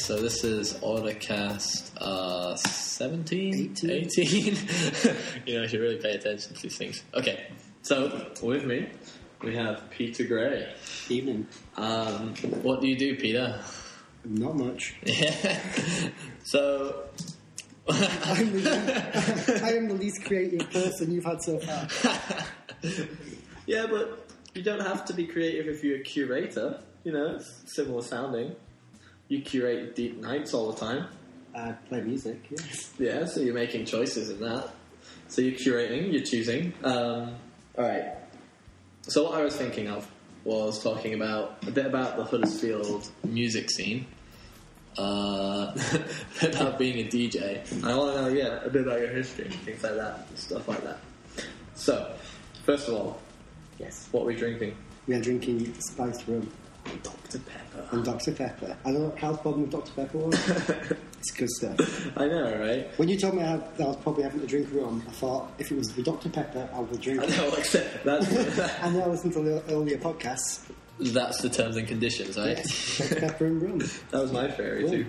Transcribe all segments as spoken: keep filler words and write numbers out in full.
so this is Autocast uh, seventeen? eighteen. eighteen? You know, I should really pay attention to these things. Okay, so with me, we have Peter Gray. Evening. Um, what do you do, Peter? Not much. Yeah. So... I'm the, I am the least creative person you've had so far. Yeah, but you don't have to be creative if you're a curator. You know, it's similar sounding. You curate Deep Nights all the time. I play music, yes. Yeah, so you're making choices in that. So you're curating, you're choosing. Um, Alright. So what I was thinking of was talking about a bit about the Huddersfield music scene. Uh, about being a D J. I want to know, yeah, a bit about your history and things like that, and stuff like that. So, first of all, Yes. what are we drinking? We are drinking spiced rum Doctor Pepper. and Doctor Pepper. I don't know what Cal's problem with Doctor Pepper was. It's good stuff. I know, right? When you told me I, I was probably having to drink rum, I thought if it was the Doctor Pepper, I would drink I it. know, like, that's, I know I listened to the earlier podcasts. that's the terms and conditions, right? Yes, Doctor Pepper and rum. That was my theory, too.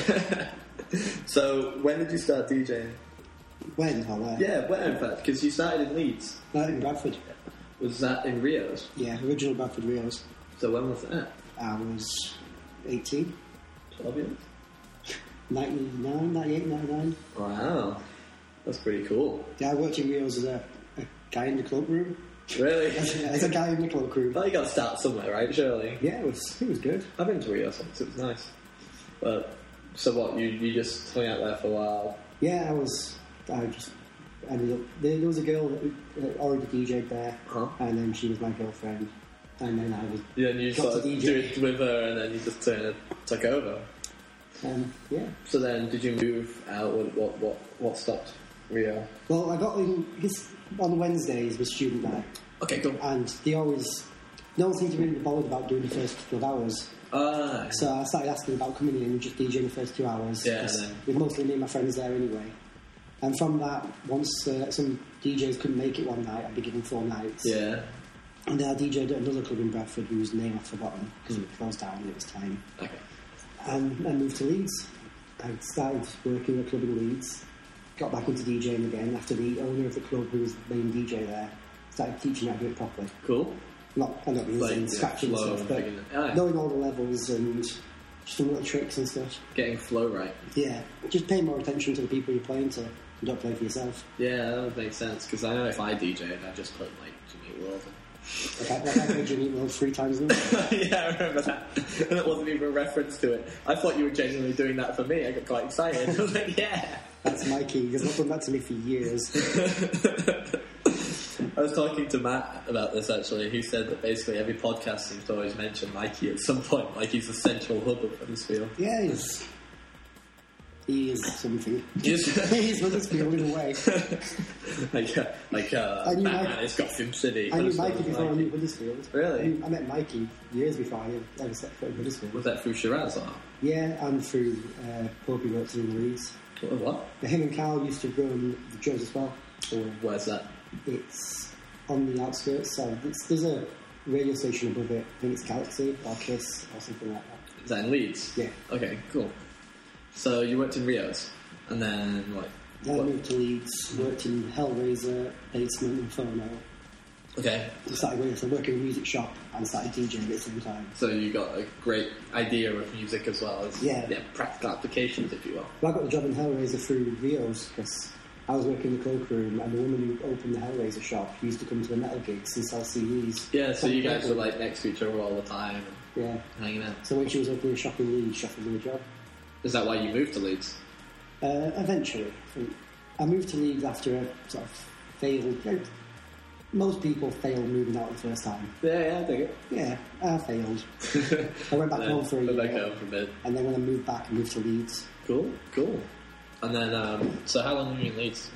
So, when did you start DJing? When or where? Yeah, where, in fact? Because you started in Leeds. Uh, in Bradford. Was that in Rios? Yeah, original Bradford Rios. So when was that? I was eighteen. twelve years? ninety-nine, ninety-eight, ninety-nine. Wow. That's pretty cool. Yeah, I worked in Rios as a, a guy in the cloakroom. Really? As, as a guy in the cloakroom. Well, you got to start somewhere, right? Surely. Yeah, it was it was good. I've been to Rios once. It was nice. But, so what, you, you just hung out there for a while? Yeah, I was. I just ended up. There, there was a girl that already D J'd there, Huh? and then she was my girlfriend, and then I was. Yeah, and you Got sort to of D J. do it with her and then you just turn it, took over. Um, yeah. So then, did you move out? What what what, what stopped Rio? Well, I got in because on Wednesdays was student night, Okay, cool. and they always. No one seemed to be really bothered about doing the first couple of hours. Ah, So I started asking about coming in and just DJing the first two hours. Yeah, 'cause and then- with mostly me and my friends there anyway. And from that, once uh, some D Js couldn't make it one night, I'd be given four nights. yeah. And then I D J'd at another club in Bradford whose name I've forgotten because it closed down and it was time. Okay. And I moved to Leeds. I started working at a club in Leeds. Got back into DJing again after the owner of the club, who was the main D J there, started teaching me how to do it properly. Cool. Not, I'm not being Like, saying yeah, scratching and flow stuff, and but figuring it- ah, yeah. knowing all the levels and just some little tricks and stuff. Getting flow right. Yeah, just pay more attention to the people you're playing to. You don't play for yourself. Yeah, that would make sense, because I know if I D J'd, I'd just put, like, Jimmy World. Like I, like I played Jimmy World three times a week. Yeah, I remember that. And it wasn't even a reference to it. I thought you were genuinely doing that for me. I got quite excited. I was like, yeah. That's Mikey. He's not done that to me for years. I was talking to Matt about this, actually. He said that basically every podcast seems to always mention Mikey at some point. Like he's the central hub of Huddersfield. Yeah, he's... He is something. Yes. He's Huddersfield in a way. like, uh, like uh, I knew Batman Mike- is Gotham City. I knew Huddersfield Mikey is before I Mikey. knew Huddersfield. Really? I, knew, I met Mikey years before I ever set foot in Huddersfield. Was that through Shiraz or? Yeah, and through uh, Poppy works in Leeds. What? But him and Carl used to run the Joes as well. Where's that? It's on the outskirts. So it's, there's a radio station above it. I think it's Galaxy or Kiss or something like that. Is that in Leeds? Yeah. Okay, cool. So you worked in Rios, and then like. Then I what- moved to Leeds, worked in Hellraiser, Basement and Phono. Okay, I started working, so working in a music shop and started DJing at the same time. so you got a great idea of music as well as Yeah. yeah practical applications, if you will. Well, I got the job in Hellraiser through Rios because I was working in the cloakroom and the woman who opened the Hellraiser shop used to come to the metal gigs and sell C Ds. Yeah, so you guys were like next to each other all the time and Yeah. hanging out. So when she was opening a shop in Leeds, she offered me a job. Is that why you moved to Leeds? Uh, eventually. I think. I moved to Leeds after a sort of failed... Most people fail moving out the first time. Yeah, yeah, I think it. Yeah, I failed. I went back Yeah, home for a went year. back home for a bit. And then when I moved back, I moved to Leeds. Cool, cool. And then, um, so how long were you in Leeds?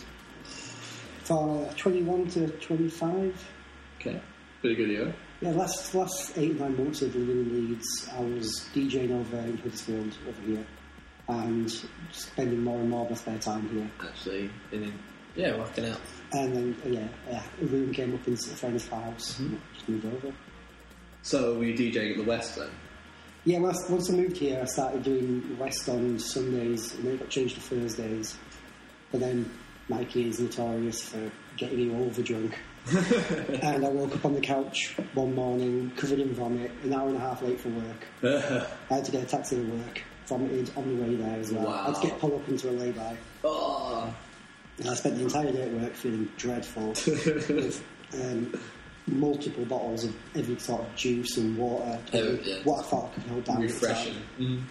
For twenty-one to twenty-five. Okay, pretty good year. Yeah, last last eight, nine months of living in Leeds, I was DJing over in Huddersfield, over here. And spending more and more of my spare time here. Actually, and then, yeah, rocking out. And then, uh, yeah, yeah, a room came up in a friend's house. Mhm. And I just moved over. So were you DJing at the West then? Yeah, once, once I moved here, I started doing West on Sundays, and then it got changed to Thursdays. But then Mikey is notorious for getting you over drunk. And I woke up on the couch one morning, covered in vomit, an hour and a half late for work. I had to get a taxi to work, vomited on the way there as well. Wow. I had to get pulled up into a lay-by. Oh. And I spent the entire day at work feeling dreadful with um, multiple bottles of every sort of juice and water. Oh, yeah. What I thought I could hold down. Refreshing. Mm.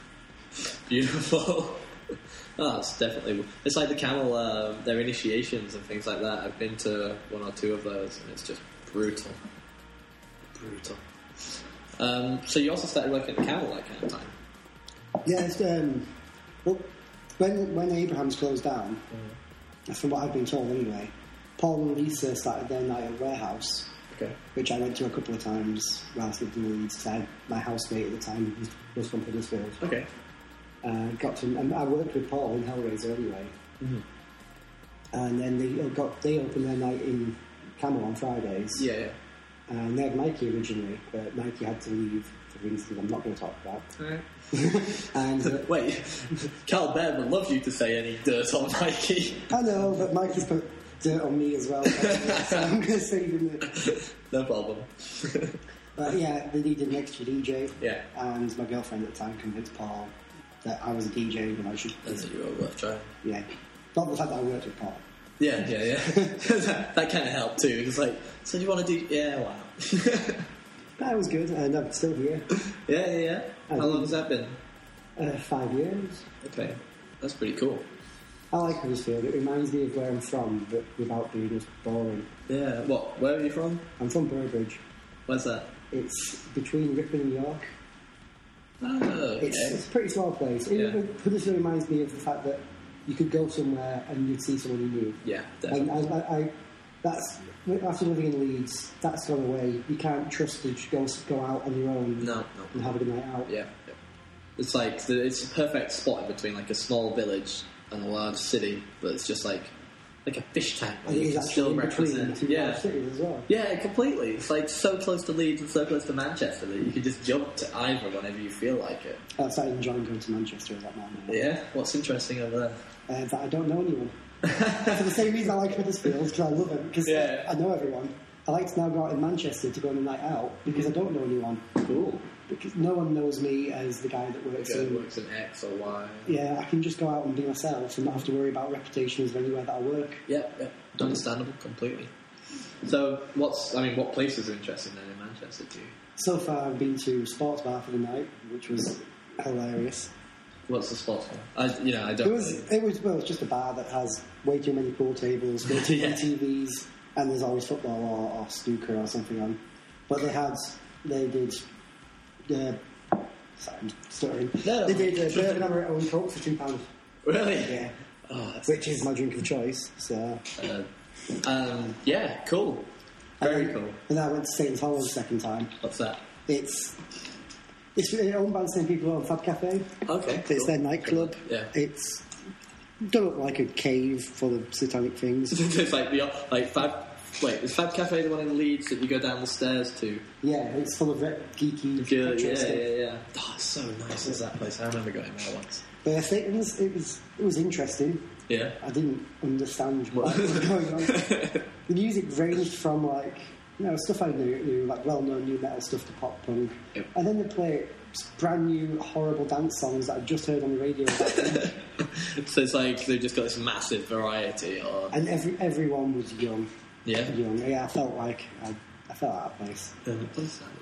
Beautiful. Oh, it's definitely... It's like the Camel, uh, their initiations and things like that. I've been to one or two of those, and it's just brutal. Brutal. Um, so you also started working at the Camel that kind of time? Yeah, it's, um, well, when, when Abraham's closed down, mm. from what I've been told anyway, Paul and Lisa started their night at Warehouse, okay. which I went to a couple of times whilst lived in Leeds. I had my housemate at the time was, was from Huddersfield. Okay. Uh, got to, and I worked with Paul in Hellraiser anyway. Mm-hmm. And then they got they opened their night in Camel on Fridays. Yeah, yeah. And they had Mikey originally, but Mikey had to leave for reasons I'm not going to talk about. Alright. and uh, Wait, Cal Baird would love you to say any dirt on Mikey. I know, but Mikey's put dirt on me as well, so I'm going to save him it. No problem. But yeah, they needed an extra D J. Yeah. And my girlfriend at the time convinced Paul that I was a D J and I should... And that you were worth trying. Yeah. Not the fact that I worked with Paul. Yeah, yeah, yeah. that that kind of helped too. It's like, so you want to do... Yeah, why not? That was good, and I'm still here. Yeah, yeah, yeah. How long has that been? Uh, five years. Okay. That's pretty cool. I like Huddersfield. It reminds me of where I'm from, but without being as boring. Yeah. What? Where are you from? I'm from Burbridge. Where's that? It's between Ripon and York. Oh, okay. It's, it's a pretty small place. It, Yeah. Huddersfield reminds me of the fact that you could go somewhere and you'd see someone you knew. Yeah, definitely. And I, I, I, that's after living in Leeds, that's gone away. You can't trust to go go out on your own. No, no. And have a good night out. Yeah, yeah. It's like the, it's a perfect spot in between like a small village and a large city, but it's just like like a fish tank. And it is can actually still in between represent. the two Yeah. large cities as well. Yeah, completely. It's like so close to Leeds and so close to Manchester that you could just jump to either whenever you feel like it. I started enjoying going to Manchester at that moment. Yeah? What's interesting over there? Uh, that I don't know anyone. For the same reason I like Huddersfield, because I love it, because Yeah. I know everyone. I like to now go out in Manchester to go on a night out, because I don't know anyone. Cool. Because no one knows me as the guy that works The guy in... that works in X or Y. Yeah, I can just go out and be myself and not have to worry about reputations of anywhere that I work. Yep, yep. Understandable, completely. So, what's, I mean, what places are interesting then in Manchester to you? So far, I've been to Sports Bar for the night, which was hilarious. What's the spot for? I, you know, I don't It was, it was, well, it's just a bar that has way too many pool tables, way too many Yeah. T Vs, and there's always football or, or snooker or something on. But they had, they did, uh, sorry, I'm stuttering. No. They did uh, bourbon on own Coke for two pounds. Really? Yeah. Oh, that's Which is my drink of choice, so... Uh, um, yeah, cool. Very and then, cool. And then I went to Satan's Hollow the second time. What's that? It's it's owned by the same people on Fab Cafe. Okay. It's cool. their nightclub. Yeah. It's don't look like a cave full of satanic things. It's like the like Fab. Wait, is Fab Cafe the one in Leeds that you go down the stairs to? Yeah, it's full of re- geeky Yeah, retro yeah, stuff. yeah, yeah. Oh, it's so nice is that place. I remember going there once. But I think it was it was it was interesting. Yeah. I didn't understand what was going on. The music ranged from like you know stuff I knew, knew like well-known new metal stuff to pop punk, Yep. and then they play brand new horrible dance songs that I just heard on the radio. So it's like they've just got this massive variety. Or And every everyone was young. yeah. Young. Yeah, I felt like I, I felt out of place. Um, understandable.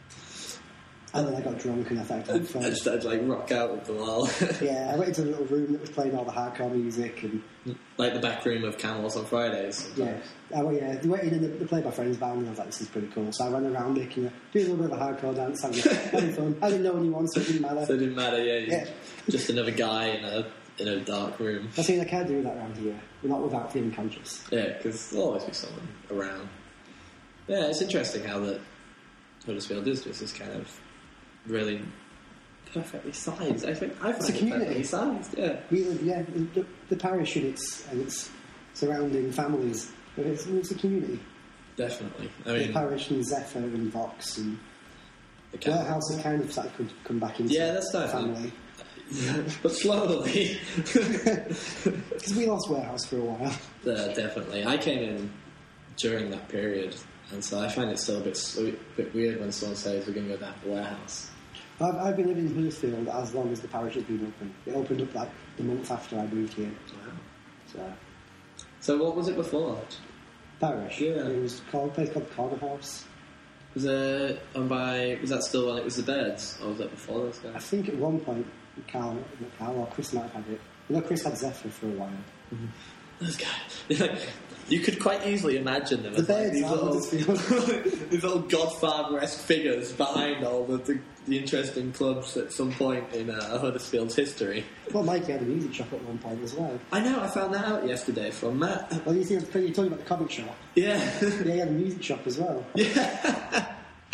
And then I got drunk and I thought I I'd fun. just had to like rock out with them all. Yeah, I went into a little room that was playing all the hardcore music and Like the back room of Camels on Fridays. yeah, I went, yeah, they went in and they, they played my friend's band and I was like, this is pretty cool. So I ran around making a, doing a little bit of a hardcore dance, having, having fun. I didn't know anyone, so it didn't matter. So it didn't matter, yeah. you- Yeah. Just another guy in a in a dark room. I think I can't do that around here, not without feeling conscious. Yeah, because there'll always be someone around. Yeah, it's interesting how that Huddersfield is just this kind of really perfectly sized. I think I find It's a it community. perfectly sized. Yeah, We live, yeah, the, the parish and its and its surrounding families, but it's, it's a community. definitely. I The mean, parish and Zephyr and Vox and the camera. Warehouse has kind of started to come back into Yeah, that's the starting. family. But slowly. Because we lost Warehouse for a while. Uh, definitely. I came in during that period, and so I find it still a bit, a bit weird when someone says we're going to go down to Warehouse. I've, I've been living in Huddersfield as long as the parish has been open. It opened up like the month after I moved here. Wow. So, So what was it before? parish. Yeah. It was called a place called Corner House. Was it on by? Was that still when it was the Beds, or was that before those I guys? think at one point, Carl, not Carl or Chris might have had it. You know, Chris had Zephyr for a while. Those guys. You could quite easily imagine them The as like Beds these are little, Huddersfield. these little Godfather-esque figures behind all the, the, the interesting clubs at some point in uh, Huddersfield's history. Well, Mikey had a music shop at one point as well. I know. I found that out yesterday from Matt. Well, you see, you're talking about the comic shop. Yeah. Yeah, he had a music shop as well. Yeah.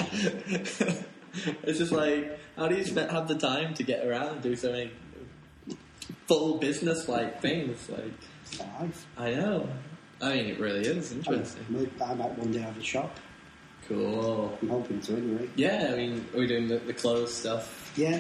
It's just like, how do you spend, have the time to get around and do so many full business-like things? Like, It's life. I know. I mean, it really is interesting. Maybe I might one day have a shop. Cool. I'm hoping to anyway. Yeah, I mean, we're doing the, the clothes stuff. Yeah,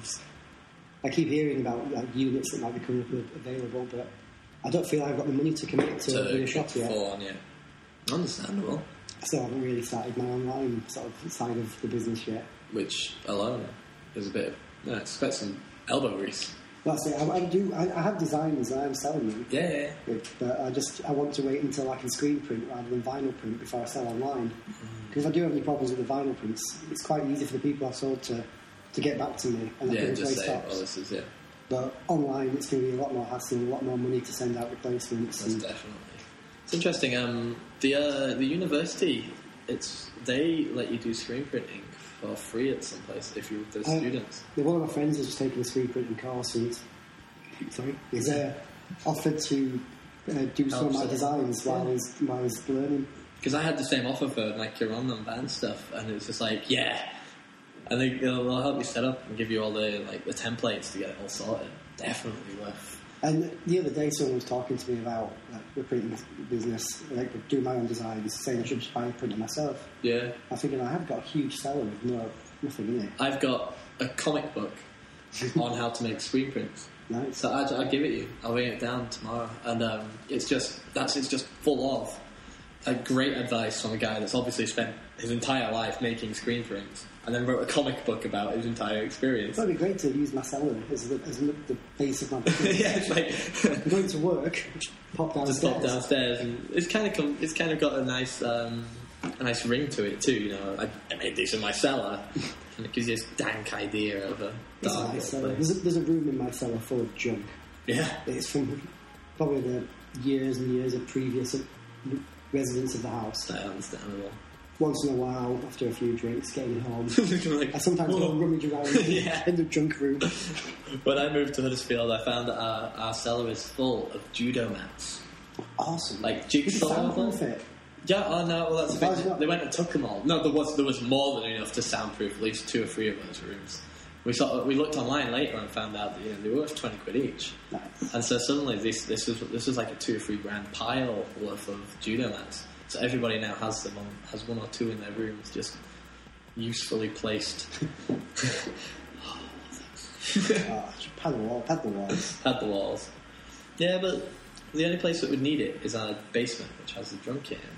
I keep hearing about like units that might become available, but I don't feel I've got the money to commit to, To doing a shop yet. full on, yeah. Understandable. I still haven't really started my online sort of side of the business yet. Which alone is a bit of, no, it's got some elbow grease. That's it. I, I do. I, I have designs. I am selling them. Yeah, yeah. But, but I just I want to wait until I can screen print rather than vinyl print before I sell online. Because if I do have any problems with the vinyl prints, it's quite easy for the people I've sold to, to get back to me and I Yeah, can just replace say, stocks. oh, this is it. But online, it's going to be a lot more hassle, a lot more money to send out replacements. That's And definitely. It's interesting. Um, the uh, the university, it's they let you do screen printing for free at some place if you're with the Uh, students. one of my friends has just taken a screen printing course and sorry, he's uh, offered to uh, do some of my Helps, uh, designs while yeah. he's while he's learning. Because I had the same offer for like your on band stuff, and it was just like, yeah, and they, they'll, they'll help you set up and give you all the like the templates to get it all sorted. Definitely worth. And the other day, someone was talking to me about like, the printing business, like do my own designs, saying I should just buy a printer myself. Yeah, I'm thinking I have got a huge seller with no nothing in it. I've got a comic book on how to make screen prints. Nice. So I, I'll give it you. I'll bring it down tomorrow, and um, it's just that's it's just full of like great advice from a guy that's obviously spent his entire life making screen prints, and then wrote a comic book about his entire experience. It'd be great to use my cellar as the, as the the base of my business. Yeah, it's like I'm going to work, pop downstairs. just pop downstairs, and it's kind of com- it's kind of got a nice um, a nice ring to it too. You know, I, I made this in my cellar, and it gives you this dank idea of a It's dark nice. place. Uh, there's, a, there's a room in my cellar full of junk. Yeah, It's from probably the years and years of previous residents of the house. that's understandable. Once in a while, after a few drinks, getting home, Like, I sometimes go and rummage around in, the, Yeah. in the junk room. When I moved to Huddersfield, I found that our, our cellar is full of judo mats. Awesome. Like You can jigsaw. soundproof it. Yeah, oh no, well that's the Why is it thing. not? They went and took them all. No, there was there was more than enough to soundproof at least two or three of those rooms. We saw, we looked online later and found out that you know, they were worth twenty quid each. Nice. And so suddenly this this was this was like a two or three grand pile worth of judo mats. So everybody now has them on has one or two in their rooms, just usefully placed. Oh, just pad the wall, pad the walls. Had the walls. Yeah, but the only place that would need it is our basement, which has the drum kit in.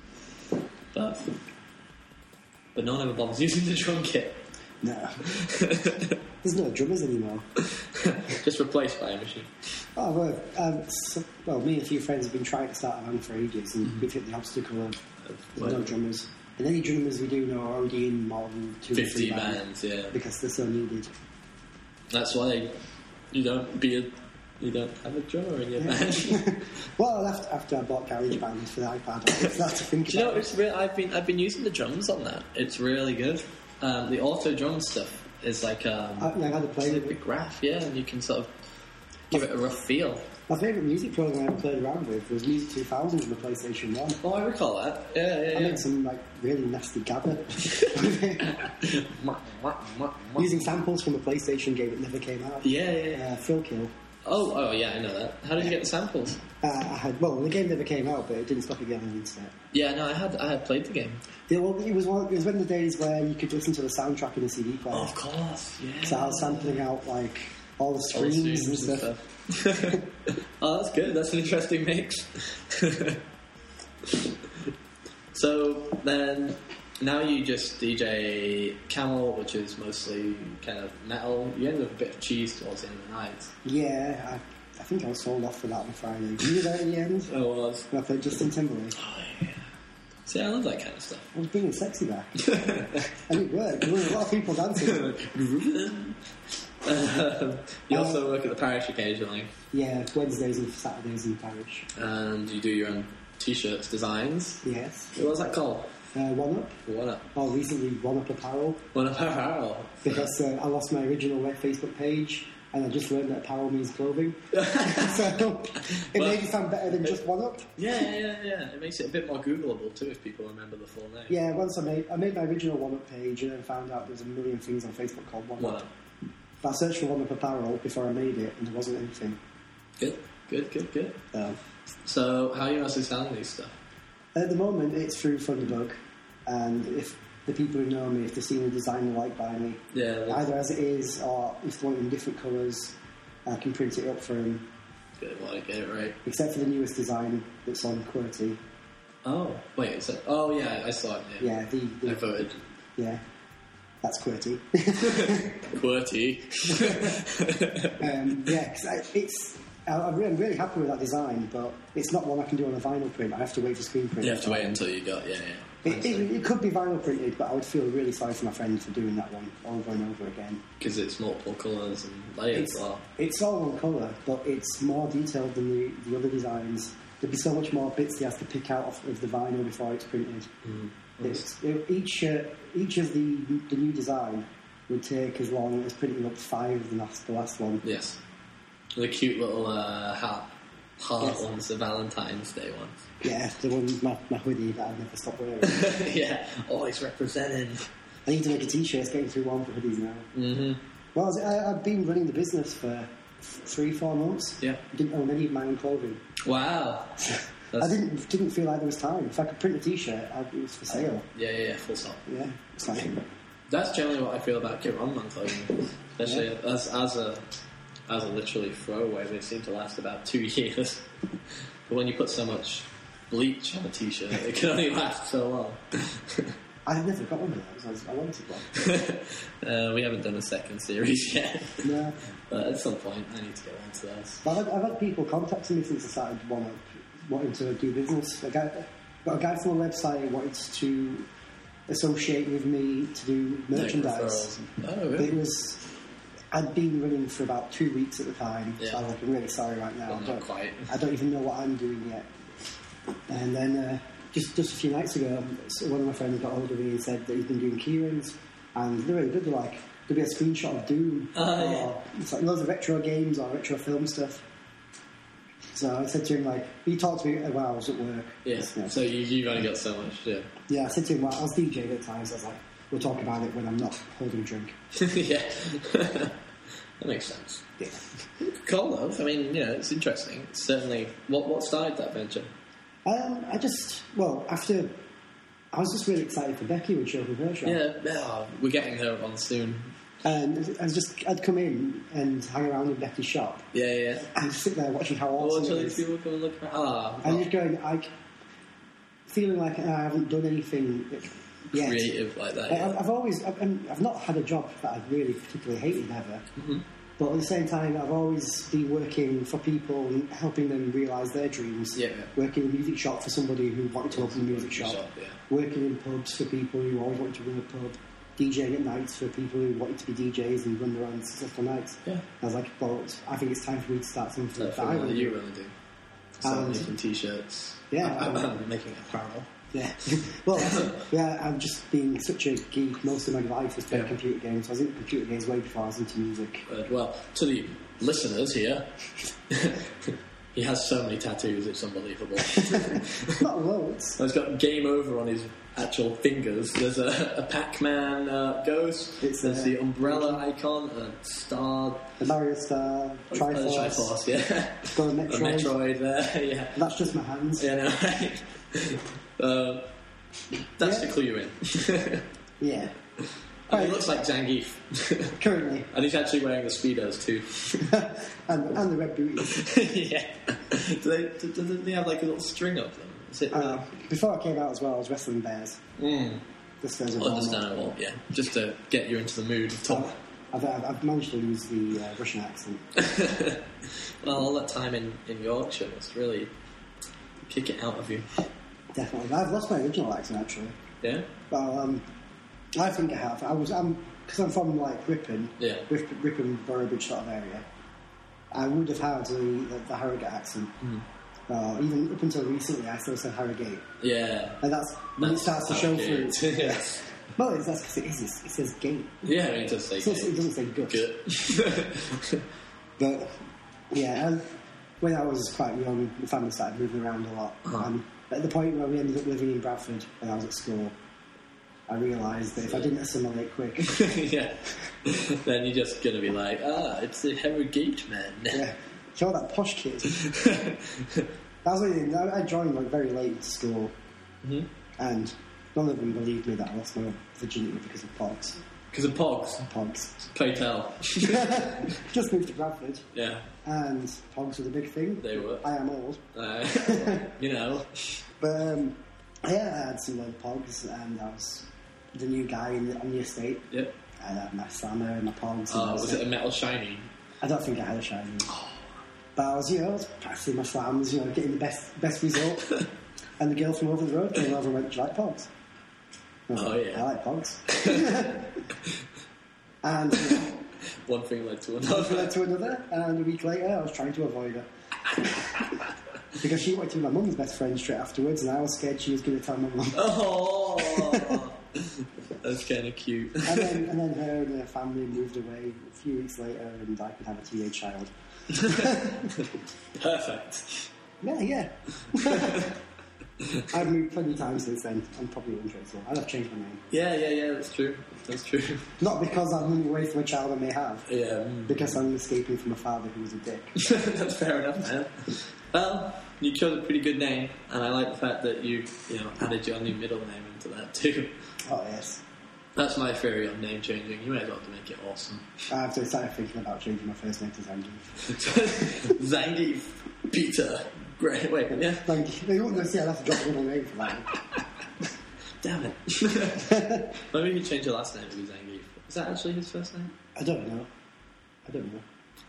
But but no one ever bothers using the drum kit. No. There's no drummers anymore. Just replaced by a machine. Oh, well, um, so, well, me and a few friends have been trying to start a band for ages, and we've hit the obstacle of there's no drummers. And any drummers we do know are already in more than two or Fifty three bands bands, yeah. because they're so needed. That's why you don't be a you don't have a drummer in your band. Well, after, after I bought GarageBand for the iPad, I started to think Do you know about it's real? I've been I've been using the drums on that. It's really good. Um, the auto drum stuff is like um, I, yeah, I had a play it's with like a it. graph, yeah, and you can sort of give it a rough feel. My favourite music program I ever played around with was Music two thousand on the PlayStation one. Oh, I recall that. Yeah, yeah, I yeah. made some like really nasty gabber using samples from a PlayStation game that never came out. Yeah, yeah, yeah. Uh, Thrill Kill. Oh, oh yeah, I know that. How did you get the samples? Uh, I had well, the game never came out, but it didn't stop it getting on the internet. Yeah, no, I had I had played the game. Yeah, well, it was one. It was one of the days where you could listen to the soundtrack in the C D player. Oh, of course, yeah. So I was sampling out like all the All the streams, streams and stuff. and stuff. Oh, that's good. That's an interesting mix. So then, now you just D J Camel, which is mostly kind of metal. You end up with a bit of cheese towards the end of the night. Yeah, I, I think I was sold off for that on Friday. Were you there in the end? I was. When I played Justin Timberlake. Oh, yeah. See, I love that kind of stuff. I was bringing sexy back. And it worked. There were a lot of people dancing. um, you also work at the parish occasionally. Yeah, Wednesdays and Saturdays in the parish. And you do your own t-shirts, designs. Yes. What's that called? Uh, One Up. One Up. Or recently One Up Apparel. One Up Apparel. Because uh, I lost my original web Facebook page and I just learned that apparel means clothing. So it Well, made it sound better than just One Up. Yeah, yeah, yeah, yeah. It makes it a bit more Googleable too if people remember the full name. Yeah, once I made I made my original One Up page and then found out there was a million things on Facebook called One, One Up. Up. But I searched for One Up Apparel before I made it and there wasn't anything. Good, good, good, good. Um, So, how are you mostly selling these stuff? At the moment, it's through Thunderbug, and if the people who know me, if they've seen a design they like by me, Yeah, that's either as it is or if they want it in different colours, I can print it up for them. good. Want to get it right. Except for the newest design that's on QWERTY. Oh, wait, is it? Oh, yeah, I saw it. Yeah, Yeah, the, the I voted. yeah, that's QWERTY. QWERTY. um, yeah, 'cause I, it's. I- I'm really, I'm really happy with that design, but it's not one I can do on a vinyl print. I have to wait for screen print. You have to wait until you got, yeah, yeah. It, it, it could be vinyl printed, but I would feel really sorry for my friend for doing that one over and over again. Because it's multiple colours and layers. It's, Or... it's all one colour, but it's more detailed than the, the other designs. There'd be so much more bits he has to pick out of, of the vinyl before it's printed. Mm. It's, it, each uh, each of the the new design would take as long as printing up five of the last, the last one. Yes. The cute little uh, heart, heart Yes. ones, the Valentine's Day ones. Yeah, the one with my, my hoodie that I've never stopped wearing. Yeah, always representing. I need to make a t-shirt. It's getting through one for hoodies now. Mm-hmm. Well, I, I've been running the business for f- three, four months. Yeah. I didn't own any of my own clothing. Wow. I didn't didn't feel like there was time. If I could print a t-shirt, I'd, it was for sale. Yeah, yeah, yeah, full stop. Yeah, it's like That's generally what I feel about Kit Ronman clothing, especially Yeah. as as a as a literally throwaway. They seem to last about two years, but when you put so much bleach on a t-shirt, it can only last so long. I've never got one of those. I, was, I wanted one. uh, we haven't done a second series yet, No, but at some point I need to get one to those. but I've had, I've had people contacting me since I started One Up, wanting to do business. A guy, got a guy from a website wanted to associate with me to do merchandise. Oh, But really? it was. I'd been running for about two weeks at the time, Yeah. so I was like, I'm really sorry right now. Well, I not don't, quite. I don't even know what I'm doing yet. And then uh, just just a few nights ago, so one of my friends got hold of me and said that he's been doing keyrings, and they're really good. They're like, there'll be a screenshot of Doom, Oh, or yeah. it's like loads of retro games or retro film stuff. So I said to him, like, he talked to me while I was at work. Yeah. Yeah. So you, you've only got so much. Yeah. Yeah, I said to him, well, I was DJing at the time, so I was like, we'll talk about it when I'm not holding a drink. Yeah. That makes sense. Yeah. Cool though. I mean, you know, it's interesting. It's certainly what what started that venture. Um, I just, well, after, I was just really excited for Becky when she opened her shop. Yeah, oh, we're getting her on soon. And I was just, I'd come in and hang around in Becky's shop Yeah, yeah. and sit there watching how Oh, awesome until it these is. people come and look around. Ah, And oh, just going, like, feeling like I haven't done anything yet. creative like that. I- Yeah. I've, I've always, I've, I've not had a job that I've really particularly hated ever. Mm-hmm. But at the same time, I've always been working for people and helping them realise their dreams. Yeah. Working in a music shop for somebody who wanted to open a music shop. Shop, yeah. Working in pubs for people who always wanted to run a pub. DJing at nights for people who wanted to be D Js and run their own successful nights. Yeah. I was like, well, it's- I think it's time for me to start something That's that I what want to you do. really do. Selling And- making t-shirts. Yeah, I'm, um, I'm making apparel. Yeah. Well, that's it. Yeah, I've just been such a geek. Most of my life was playing Yeah. computer games. I was into computer games way before I was into music. But, well, to the listeners here, He has so many tattoos, it's unbelievable. Not loads. He's got game over on his actual fingers. There's a, a Pac-Man uh, ghost. It's There's a- the umbrella icon, a star. The Mario Star, Uh, Triforce, Triforce, yeah. got a A Metroid. Metroid there, yeah. That's just my hands. Yeah, no, right. uh, that's Yeah. to clue you in. Yeah. And he looks like Zangief. Currently. And he's actually wearing the Speedos too. and, and the red booties. yeah. Do they, do, do they have like a little string of them? Is it? Uh, before I came out as well, I was wrestling bears. Mm. Just as a warm-up. Understandable, yeah. Just to get you into the mood of Tom. I've, I've, I've managed to use the uh, Russian accent. Well, all that time in, in Yorkshire must really kick it out of you. Definitely. I've lost my original accent, actually. Yeah? Well, um, I think I have. I was, um, because I'm from like Ripon, Yeah. Rip, Ripon, Boroughbridge sort of area. I would have had the, the, the Harrogate accent. Mm. Uh, even up until recently, I still said Harrogate, Yeah. and that's when That's it starts to how show it through. is. Yes. Well, it's, that's because it is. It says gate. Yeah, I mean, it does say It, says, it good. doesn't say gut. Good. But yeah, and when I was quite young, the family started moving around a lot. Uh-huh. And at the point where we ended up living in Bradford when I was at school, I realised that if I didn't assimilate quick, yeah. Then you're just going to be like, ah, it's the Harrogate man. yeah, you're that posh kid. That was really, I I joined like very late into school, Mhm. and none of them believed me that I lost my virginity because of pogs. Because of Pogs. Pogs. Play tell. Just moved to Bradford, Yeah, and pogs were the big thing. they were. I am old. Uh, you know. But um, yeah, I had some little pogs, and I was the new guy in the, on the estate. Yep. I had my slammer and my pogs. Oh, and was it a metal shiny? I don't think I had a shiny. But I was, you know, I was practicing my slams, you know, getting the best best result. And the girl from over the road came over and went, "Do you like pogs?" I was Oh, like, yeah. I like pogs. And you know, One thing led to one another. led to another, and a week later I was trying to avoid her. Because she wanted to be my mum's best friend straight afterwards, and I was scared she was going to tell my mum. Oh, that's kind of cute. And then, and then her and her family moved away a few weeks later, and I could have a teenage child. Perfect. Yeah, yeah. I've moved plenty of times since then. I'm probably interested. I'd have changed my name. Yeah, yeah, yeah. That's true. That's true. Not because I'm running away from a child I may have, Yeah. mm. because I'm escaping from a father who was a dick. That's fair enough, man. Well, you chose a pretty good name, and I like the fact that you, you know, added your new middle name into that too. Oh, yes. That's my theory on name changing. You may as well to make it awesome. I have to start thinking about changing my first name to Zangief. Zangief Peter. Great. Wait, yeah. Zangief. They wouldn't see I'd have to drop a middle name for that. Damn it. Maybe you change your last name to be Zangief. Is that actually his first name? I don't know. I don't know.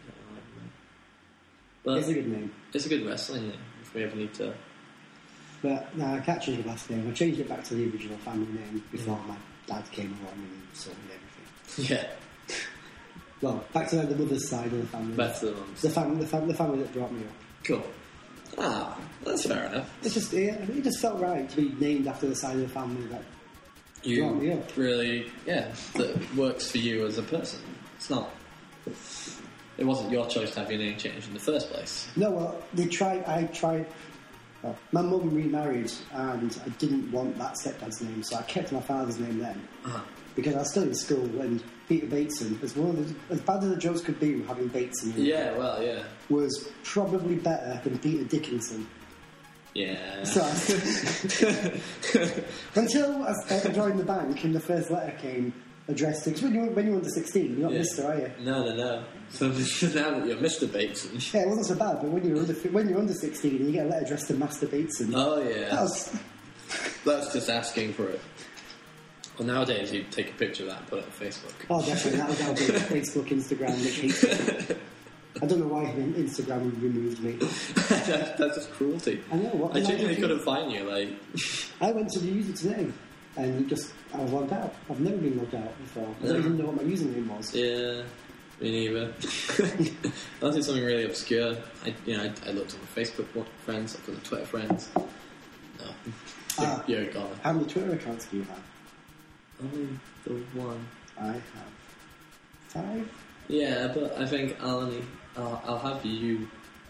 But It's a good name. it's a good wrestling name if we ever need to. But no, I can't change the last name. I changed it back to the original family name before my dad came along and sorted everything. Yeah. Well, back to the mother's side of the family. Back to the mums. The family, the, fam- the family that brought me up. Cool. Ah, that's fair enough. It's just, yeah, it just felt right to be named after the side of the family that brought me You up. really, yeah, that works for you as a person. It's not. It wasn't your choice to have your name changed in the first place. No, well, they tried. I tried. Well, my mum remarried, and I didn't want that stepdad's name, so I kept my father's name then Uh-huh. because I was still in school. And Peter Bateson, as one of the, as bad as the jokes could be, having Bateson in it, Yeah, well, yeah. was probably better than Peter Dickinson. Yeah. So I, until I, I joined the bank, and the first letter came addressed to. Because when you're when you're under sixteen, you're not Yeah. Mister, are you? No, no, no. So now that you're Mister Bateson. Yeah, it wasn't so bad, but when you're under when you're under sixteen and you get a letter addressed to Master Bateson, Oh, that yeah. was That's just asking for it. Well, nowadays you take a picture of that and put it on Facebook. oh definitely that'll, that'll be Facebook, Instagram, Nick hates it. I don't know why Instagram removed me. that's, that's just cruelty. I know what I what genuinely did couldn't find you. Like, I went to the user today, and just I was logged out. I've never been logged out before. I don't even know what my username was. yeah, me neither. Unless it's something really obscure. I, you know, I, I looked at my Facebook friends, looked at the Twitter friends. No, Ah. you're, you're gone. How many Twitter accounts do you have? Only the one. I have five. Yeah, but I think I'll only I'll, I'll have you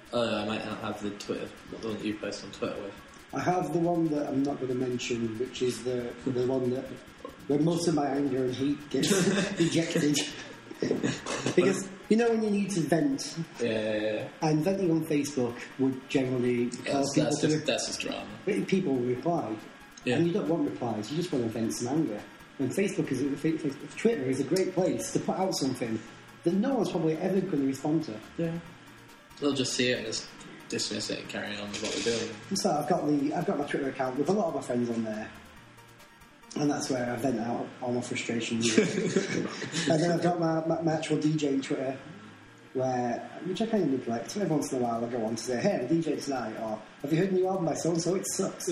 Oh, I might not have the Twitter, the one that you post on Twitter with. I have the one that I'm not going to mention, which is the the one that where most of my anger and hate gets ejected. Because you know when you need to vent, Yeah, yeah, yeah. and venting on Facebook would generally cause That's, people that's to just that's just drama. re- people will reply, Yeah. and you don't want replies. You just want to vent some anger. And Facebook is Twitter is a great place to put out something that no one's probably ever going to respond to. Yeah. They'll just see it and just dismiss it and carry on with what they're doing. So I've got the I've got my Twitter account with a lot of my friends on there, and that's where I vent out all my frustration. And then I've got my, my, my actual DJing Twitter, where which I kind of neglect. Every once in a while I go on to say, "Hey, I'm a D J tonight," or "Have you heard the new album by so and so? It sucks."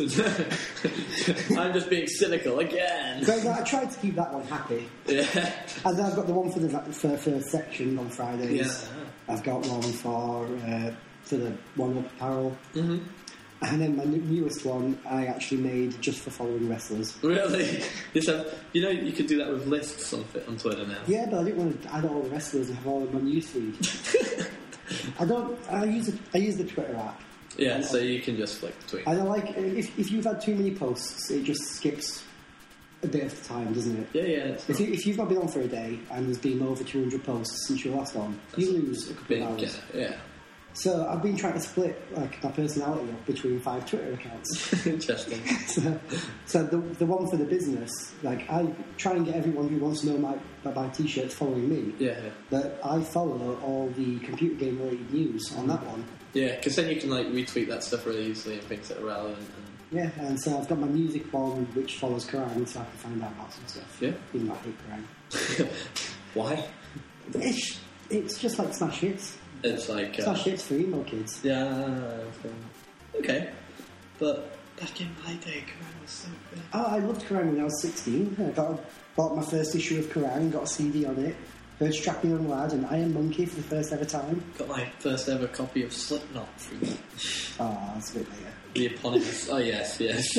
I'm just being cynical again. So I tried to keep that one happy. Yeah. And then I've got the one for the for, for section on Fridays. Yeah. I've got one for uh, for the One Up apparel. Mm-hmm. And then my newest one I actually made just for following wrestlers. Really? Yes, um, you know, you could do that with lists on, on Twitter now. Yeah, but I didn't want to add all the wrestlers and have all of my newsfeed. I don't. I use it, I use the Twitter app. Yeah, so you can just flick between. And I like if if you've had too many posts, it just skips a bit of time, doesn't it? Yeah, yeah. It's If, not you, if you've not been on for a day and there's been over two hundred posts since you last on, you lose a couple big, of hours. yeah, yeah. So I've been trying to split like my personality up between five Twitter accounts. Interesting. so so the the one for the business, like I try and get everyone who wants to know my my, my t-shirts following me. Yeah, yeah. But I follow all the computer game related news on that one. Yeah, because then you can like retweet that stuff really easily and things that are relevant. And Yeah, and so I've got my music one which follows Kerrang, so I can find out about some stuff. Yeah. Even though I hate Kerrang. Why? It's, it's just like Smash Hits. It's like uh, Smash Hits for emo kids. yeah. Okay, but back in my day, Kerrang was so good. Oh, I loved Kerrang when I was sixteen. I got bought my first issue of Kerrang, got a C D on it, heard Strappy Young Lad and Iron Monkey for the first ever time. Got my first ever copy of Slipknot through that. Oh, that's a bit later. The eponymous. Oh yes,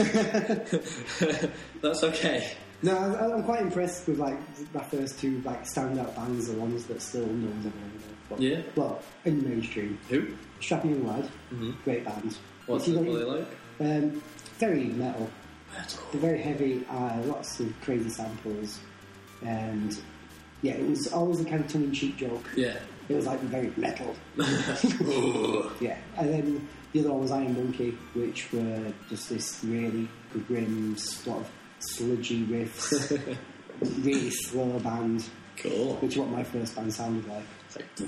yes. That's okay. No, I, I'm quite impressed with like my first two like standout bands, the ones that still no one's ever heard of. But, Yeah. Well, in the mainstream. Who? Strappy Young Lad, Mm-hmm. great band. What's If it you really don't- like? Um, very metal. Metal. They're very heavy, uh, lots of crazy samples, and yeah, it was always a kind of tongue-in-cheek joke. Yeah. It was like very metal. Ooh. Yeah, and then the other one was Iron Monkey, which were just this really grim, sort of sludgy riffs, really slow band, Cool. which is what my first band sounded like. It's like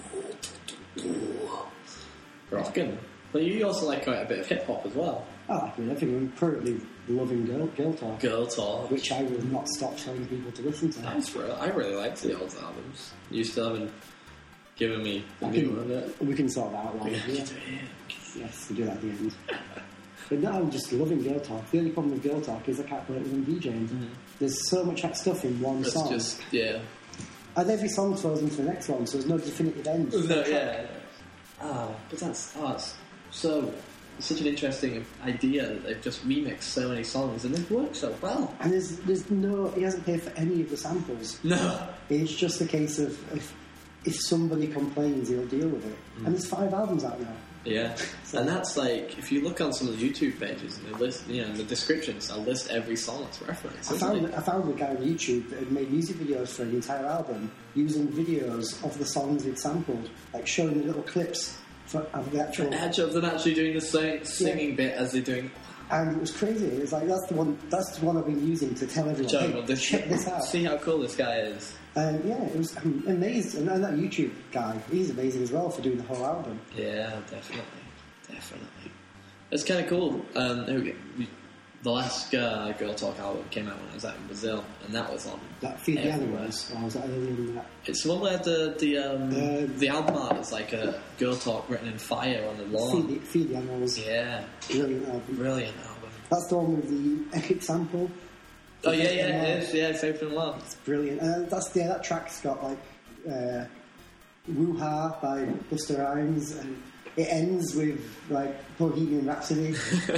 rockin'. But you also like quite a bit of hip hop as well. Oh, I mean, I think I'm currently loving Girl, Girl Talk, Girl talk. which I will not stop telling people to listen to. That's real. I really liked the old albums. You still haven't given me the I new can- one yet. We can sort that out later. Yeah. Yes, we'll do that at the end. But no, I'm just loving Girl Talk. The only problem with Girl Talk is I can't play it when I'm DJing. Mm-hmm. There's so much stuff in one It's song. just yeah. And every song flows into the next one, so there's no definitive end. No, yeah. Ah, but that's oh, it's so it's such an interesting idea that they've just remixed so many songs and they've worked so well. And there's there's no, he hasn't paid for any of the samples. No. It's just a case of if if somebody complains, he'll deal with it. Mm. And there's five albums out now. Yeah, and that's like if you look on some of the YouTube pages and they list, you know, in the descriptions, they'll list every song that's referenced. I isn't found it? I found a guy on YouTube that had made music videos for an entire album using videos of the songs he'd sampled, like showing the little clips for, of the actual. The edge of them actually doing the sing, singing bit as they're doing. And it was crazy. It was like that's the one. That's the one I've been using to tell everyone. Show Hey, them this, check this out. See how cool this guy is. And yeah, it was I'm amazed. And, and that YouTube guy, he's amazing as well for doing the whole album. Yeah, definitely, definitely. It's kind of cool. Um, there we go. We, the last uh, Girl Talk album came out when I was out in Brazil, and that was on. That Feed the everywhere. Animals. Or was that earlier than that? It's the one where the the um, Uh, the album art is like a Girl Talk written in fire on the Feed lawn. the, Feed the Animals. Yeah, Brilliant album. brilliant album. That's the one with the epic sample. Oh yeah, yeah, it is. Yeah, Saved from Love. It's brilliant. And that's yeah, that track's got like uh, Woo Ha by Busta Rhymes, and it ends with like Bohemian Rhapsody.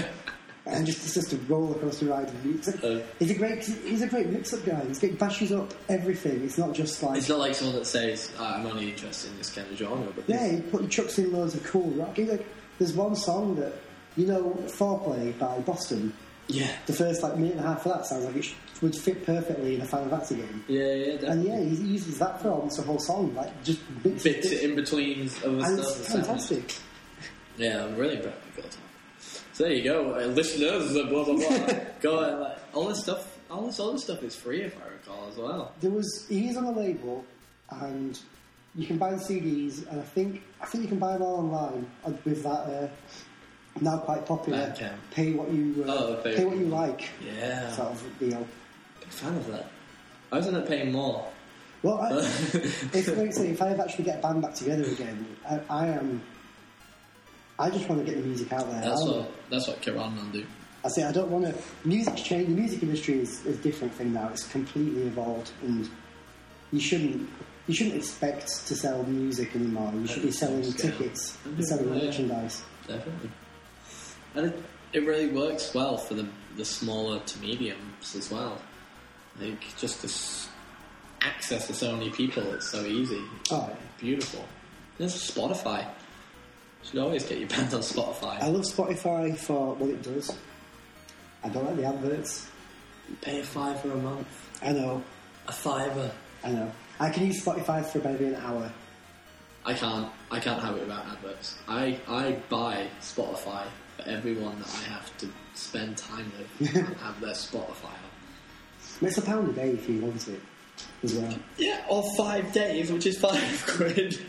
And just it's just a roller coaster ride. It's a, Uh, he's a great he's a great mix-up guy. He's he bashes up everything. It's not just like It's not like someone that says, oh, "I'm only interested in this kind of genre," but yeah, he, put, he chucks in loads of cool rock. He's like there's one song that, you know, Foreplay by Boston. Yeah. The first like minute and a half of that sounds like it sh- would fit perfectly in a Final Fantasy game. Yeah, yeah, definitely. And yeah, he uses that for almost the whole song, like just bits, Bits bits. in between other And stuff. it's fantastic. Yeah, I'm really proud of God. So there you go, uh, listeners. uh, Blah blah blah. Go and, like, all this stuff. All this other stuff is free, if I recall, as well. There was he is on a label, and you can buy the C Ds, and I think I think you can buy them all online uh, with that uh, now quite popular. Bandcamp. Pay what you uh, Oh, pay- pay what you like Yeah, sort of deal. big fan of that. I was end up paying more. Well, I, if like, say, if I ever actually get a band back together again, I, I am. I just want to get the music out there. That's I what wanna- that's what Kiran will do. I say I don't want to. Music's changed. The music industry is, is a different thing now. It's completely evolved, and you shouldn't you shouldn't expect to sell music anymore. You should be selling Scale. tickets and selling Yeah. merchandise. Definitely. And it, it really works well for the the smaller to mediums as well. Like, just this access to so many people, it's so easy. It's Oh, beautiful. There's Spotify. You should always get your band on Spotify. I love Spotify for what it does. I don't like the adverts. You pay a fiver a month. I know, A fiver. I know. I can use Spotify for maybe an hour. I can't. I can't have it without adverts. I, I buy Spotify for everyone that I have to spend time with and have their Spotify on. It's a pound a day if you want it as well. Yeah, or five days, which is five quid.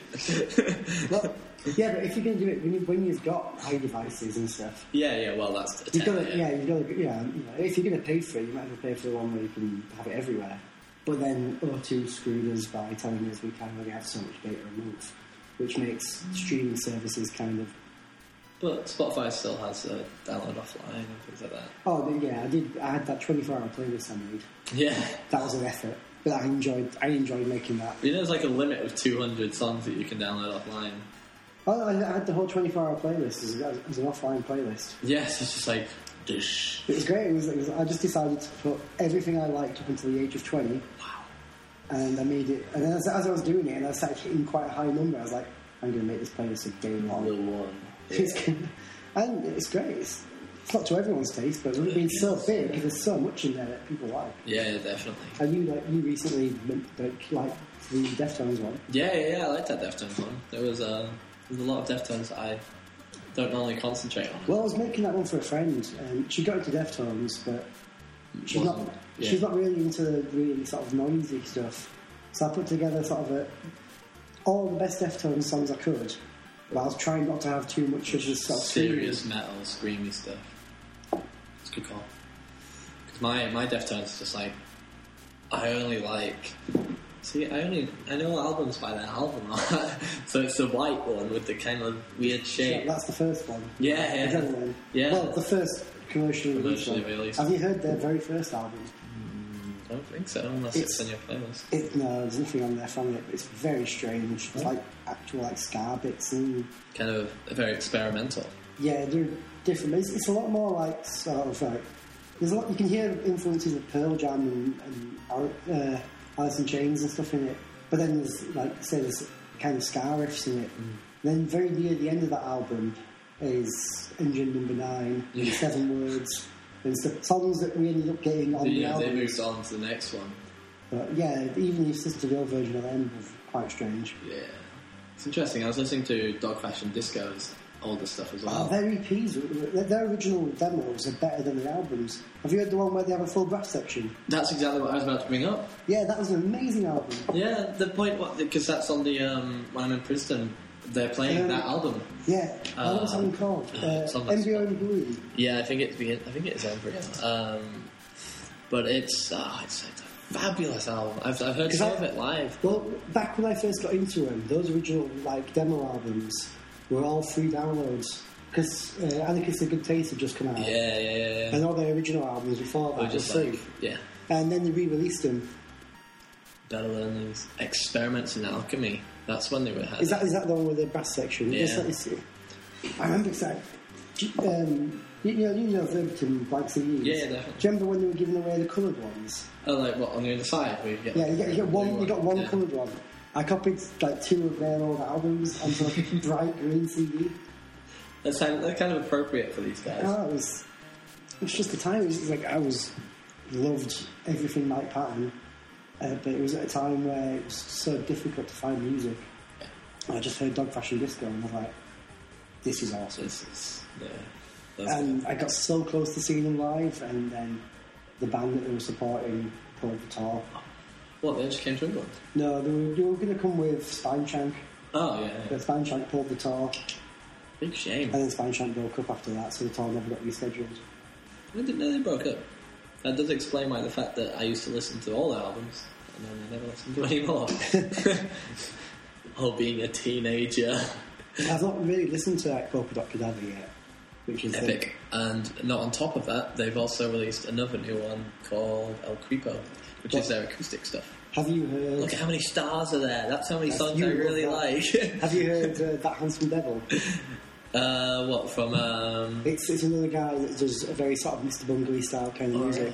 Well, yeah, but if you're going to do it when, you, when you've got iDevices and stuff, yeah, yeah. Well, that's the you've got to, ten, yeah, you've got to, yeah. You know, if you're going to pay for it, you might as well pay for the one where you can have it everywhere. But then O two screwed us by telling us we can only have so much data a month, which makes streaming services kind of. But Spotify still has a download offline and things like that. Oh yeah, I did. I had that twenty-four hour playlist I made. Yeah. That was an effort, but I enjoyed. I enjoyed making that. You know, there's like a limit of two hundred songs that you can download offline. Oh, I I had the whole twenty-four hour playlist as, as an offline playlist. Yes, it's just like, dish. It was great. It was, it was. I just decided to put everything I liked up until the age of twenty. Wow. And I made it. And then as, as I was doing it, and I started hitting quite a high number, I was like, I'm going to make this playlist a day long. Little one. It's good. And it's great. It's, it's not to everyone's taste, but with it being so big, there's so much in there that people like. Yeah, definitely. And you like you recently like, like the Deftones one. Yeah, yeah, yeah, I like that Deftones one. There was, uh, there was a lot of Deftones that I don't normally concentrate on. Well, I was making that one for a friend, and she got into Deftones, but she's not. Wasn't- yeah. She's not really into the really sort of noisy stuff. So I put together sort of a, all the best Deftones songs I could, but I was trying not to have too much of this sort of serious metal, screamy stuff. It's a good call. Because my, my Deftones is just like, I only like... See, I only... I know albums by their album art. So it's the white one with the kind of weird shape. Yeah, that's the first one. Yeah, yeah. Adrenaline. Yeah. Well, the first commercially released Commercially one. released. Have you heard their very first album? I don't think so, unless it's, It's- in your playlist. It, no, there's nothing on there from it. But it's very strange. It's like actual like scar bits and Kind of very experimental. yeah, they're different. It's, it's a lot more like sort of like there's a lot you can hear influences of Pearl Jam and, and uh, Alice in Chains and stuff in it. But then there's like say there's kind of scar riffs in it. Mm. Then very near the end of that album is Engine Number Nine, and Yeah. Seven Words, and stuff, songs that we ended up getting on the Yeah, they album. moved on to the next one. But yeah, even the Sister Bill version of them was quite strange. Yeah. It's interesting. I was listening to Dog Fashion Disco's older stuff as well. Oh, their E Ps, their their original demos are better than the albums. Have you heard the one where they have a full brass section? That's exactly what I was about to bring up. Yeah, that was an amazing album. Yeah, the point, because that's on the, um, when I'm in Princeton, they're playing Um, that album. Yeah, Uh, what was that one called? Uh, it's on that Embryo in Bloom. Yeah, I think it's, I think it is Embryo. Um, but it's, uh, it's, it's a fabulous album. I've, I've heard 'Cause some I- of it live. Well, back when I first got into them, those original like demo albums were all free downloads because uh, Anarchist of Good Taste had just come out, Yeah, yeah, yeah. yeah. and all their original albums before Or that were just free. like, yeah. And then they re-released them. Better Learnings. Experiments in Alchemy. That's when they were had. Is that is that the one with the brass section? Yeah. Yes, let me see. I remember it's like, um, you, you know, you know, Verbatim Blank C Ds. Yeah, yeah, definitely. Do you remember when they were giving away the coloured ones? Oh, like what, on the other side? Where you get, Yeah, you get, you get one. You got one Yeah. coloured one. I copied like two of their old albums onto a bright green C D. That's kind of, that's kind of appropriate for these guys. Oh, it was. It's just the time. It was like I was loved everything Mike Patton, uh, but it was at a time where it was so difficult to find music. And I just heard Dog Fashion Disco, and I was like, "This is awesome." This is yeah. That's And good. I got so close to seeing them live, and then the band that they were supporting pulled the tour. What, they just came to England? No, they were, they were going to come with Spineshank, Oh, yeah. but yeah. Spineshank pulled the tour, Big shame. and then Spineshank broke up after that, so the tour never got rescheduled. I didn't know they broke up. That does explain why the fact that I used to listen to all their albums, and then I never listened to any more. Oh, being a teenager. I've not really listened to like Polka Dot Cadaver yet, which is Epic. And not on top of that, they've also released another new one called El Creepo, which What? is their acoustic stuff. Have you heard? Look at how many stars are there. That's how many Yes, songs you I love really that. like. Have you heard uh, That Handsome Devil? uh, what, from... Um, It's it's another guy that does a very sort of Mister Bungley style kind of music.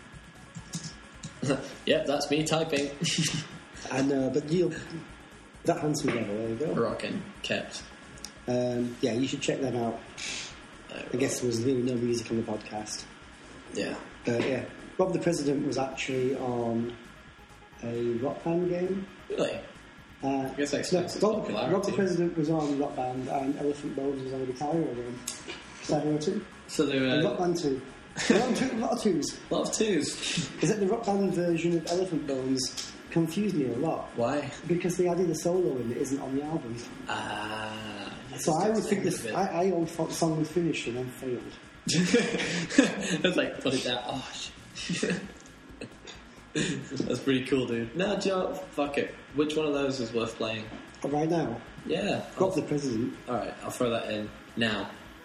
Alright. Yep, that's me typing. I know, but you That Handsome Devil. There you go. Rockin'. Kept. Um, yeah, you should check them out. I guess there was really no music on the podcast. Yeah. But yeah, Rob the President was actually on a Rock Band game. Really? Uh, I guess that no, explains its Rob, popularity. Rob the President was on Rock Band, and Elephant Bones was on a Guitar Hero game. Side or two. So they And were... Rock Band two. A lot of, two, a lot of twos. A lot of twos. Is that the Rock Band version of Elephant Bones confused me a lot. Why? Because they added a solo in that isn't on the album. Ah... So I would think this. this. I, I always thought the song was finished and then failed. It's like, put it down. Oh, shit. That's pretty cool, dude. No, do you know what? Fuck it. Which one of those is worth playing? But right now, Yeah. Rob the President. Alright, I'll throw that in now.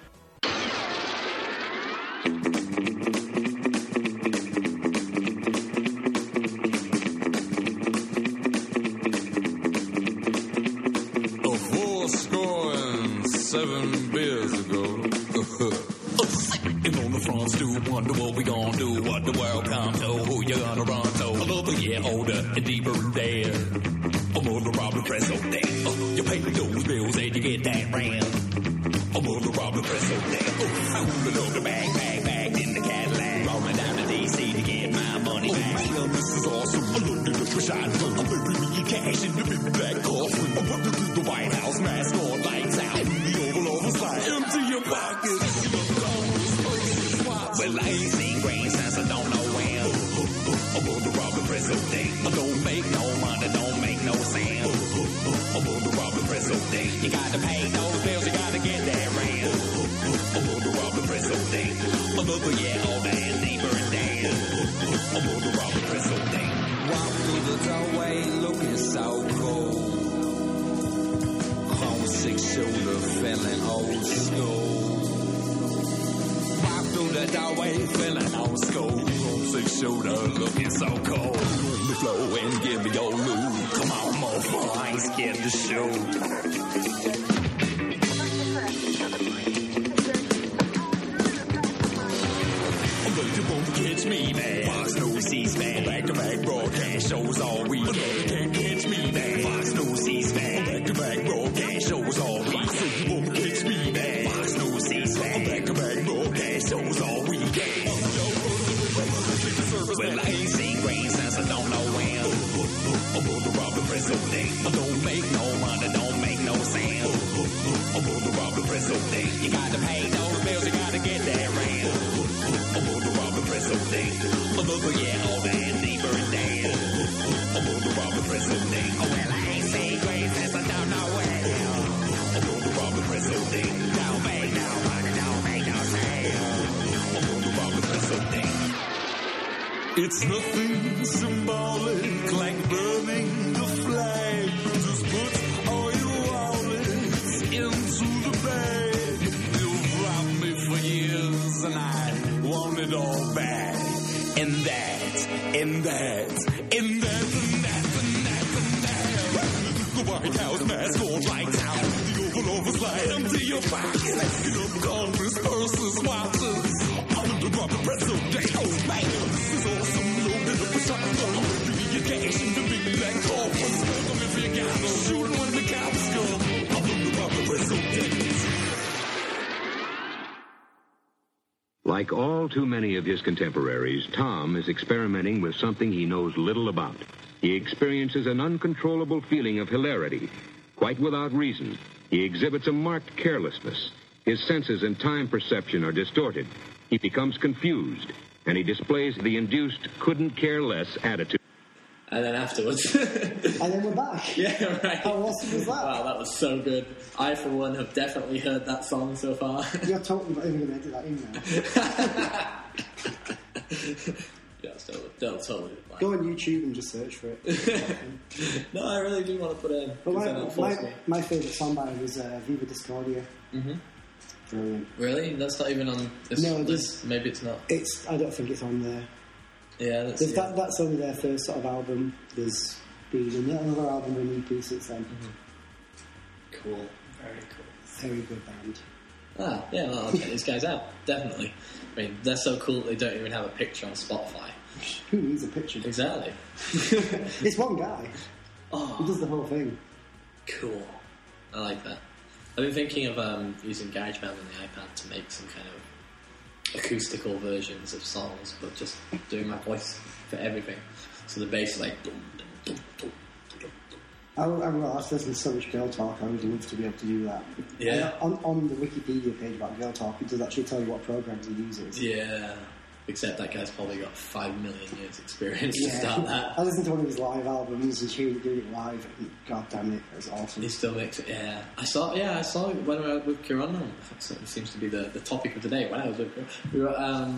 Seven beers ago. Sitting on the front stoop, wonder what we gonna do, what the world come to, who you gonna run to. Another year older and deeper in there. I'm on the Robert Presso day. Uh, you pay those bills and you get that rent. I'm on the Robert Presso day. Uh, rolling up the bag, bag, bag in the Cadillac. Rolling down to D C to get my money back. Oh man, this is awesome. I looked at the shotgun. I'm burying me cash in the big black coffin. I'm running through the White House, mask on, lights out. Empty your pockets. Well, I ain't seen green since I don't know when. I'm on the Robert Presso thing. I don't make no money, don't make no sense. I'm on the Robert Presso thing. You gotta pay those bills, you gotta get that rent. I'm on the Robert Presso thing. Another year older and deeper in Dan. I'm on the Robert Presso thing. Walk through the doorway looking so cool. Homesick shoulder feeling old school. Walk through the doorway feeling old school. Homesick shoulder looking so cold. Let me flow and give me your loot. Come on, mofo, I ain't scared to shoot. But you won't catch me, man. Fox News, C-SPAN, back-to-back broadcast shows all week. But you can't catch me, man. Fox News, C-SPAN, back-to-back broadcast shows all week. So you won't catch me, man. Fox News, C-SPAN, back-to-back broadcast shows all weekend. Well, I ain't seen green since I don't know when. I'm on the Robert Presso thing. I don't make no money, don't make no sense. I'm on the Robert Presso thing. You gotta pay those bills, you gotta get that rent. I'm on the Robert Presso thing. Another year older and deeper in Dan. I'm on the Robert Presso thing. Oh, well, I ain't seen green since I don't know when. I'm on the Robert Presso thing. Don't make no money, don't make no sense. I'm on the Robert Presso thing. It's nothing symbolic like burning the flag. Just put all your wallets into the bag. You've robbed me for years and I want it all back. And that, and that, and that, and that, and that, and that. The White House mask on lights out. The Oval Office light empty your pockets. Get up Congress, purses, watches. I'm the Robert Presso day. Oh man, this is awesome. Loaded up a shotgun. Give me your cash in the big black coffin. Smoke them if you got them. Shoot when the cops come. I'm the Robert Presso day. Like all too many of his contemporaries, Tom is experimenting with something he knows little about. He experiences an uncontrollable feeling of hilarity, quite without reason. He exhibits a marked carelessness. His senses and time perception are distorted. He becomes confused, and he displays the induced couldn't-care-less attitude. And then afterwards... And then we're back. Yeah, right. How awesome was that? Wow, that was so good. I, for one, have definitely heard that song so far. You're totally not even going to edit that in now. Yeah, still, still totally. Like... Go on YouTube and just search for it. No, I really do want to put it in. But my, then it'll force my, me. my favourite song by him was uh, Viva Discordia. Mm-hmm. Brilliant. Really? That's not even on this No, list? Maybe it's not. It's. I don't think it's on there. Yeah, that's... There's Yeah. That, that's only their first sort of album. There's been another album and E P since then. Mm-hmm. Cool. Very cool. Very good band. Ah, yeah, well, I'll check these guys out. Definitely. I mean, they're so cool that they don't even have a picture on Spotify. Who needs a picture? Exactly. It's one guy. Oh, He does the whole thing. cool. I like that. I've been thinking of um, using GarageBand on the iPad to make some kind of acoustical versions of songs, but just doing my voice for everything. So the bass is like... Dum, dum, dum, dum, dum, dum. I, I, well, I've listened to so much Girl Talk, I would love to be able to do that. Yeah. And on, on the Wikipedia page about Girl Talk, it does actually tell you what programs he uses. Yeah. Except that guy's probably got five million years experience to Yeah. start that. I listened to one of his live albums and hearing doing it live, and god damn it, it was awesome. He still makes it, yeah. I saw, yeah, I saw it when we were with Kirana. That seems to be the, the topic of today. When I was with Kirana, we were, um,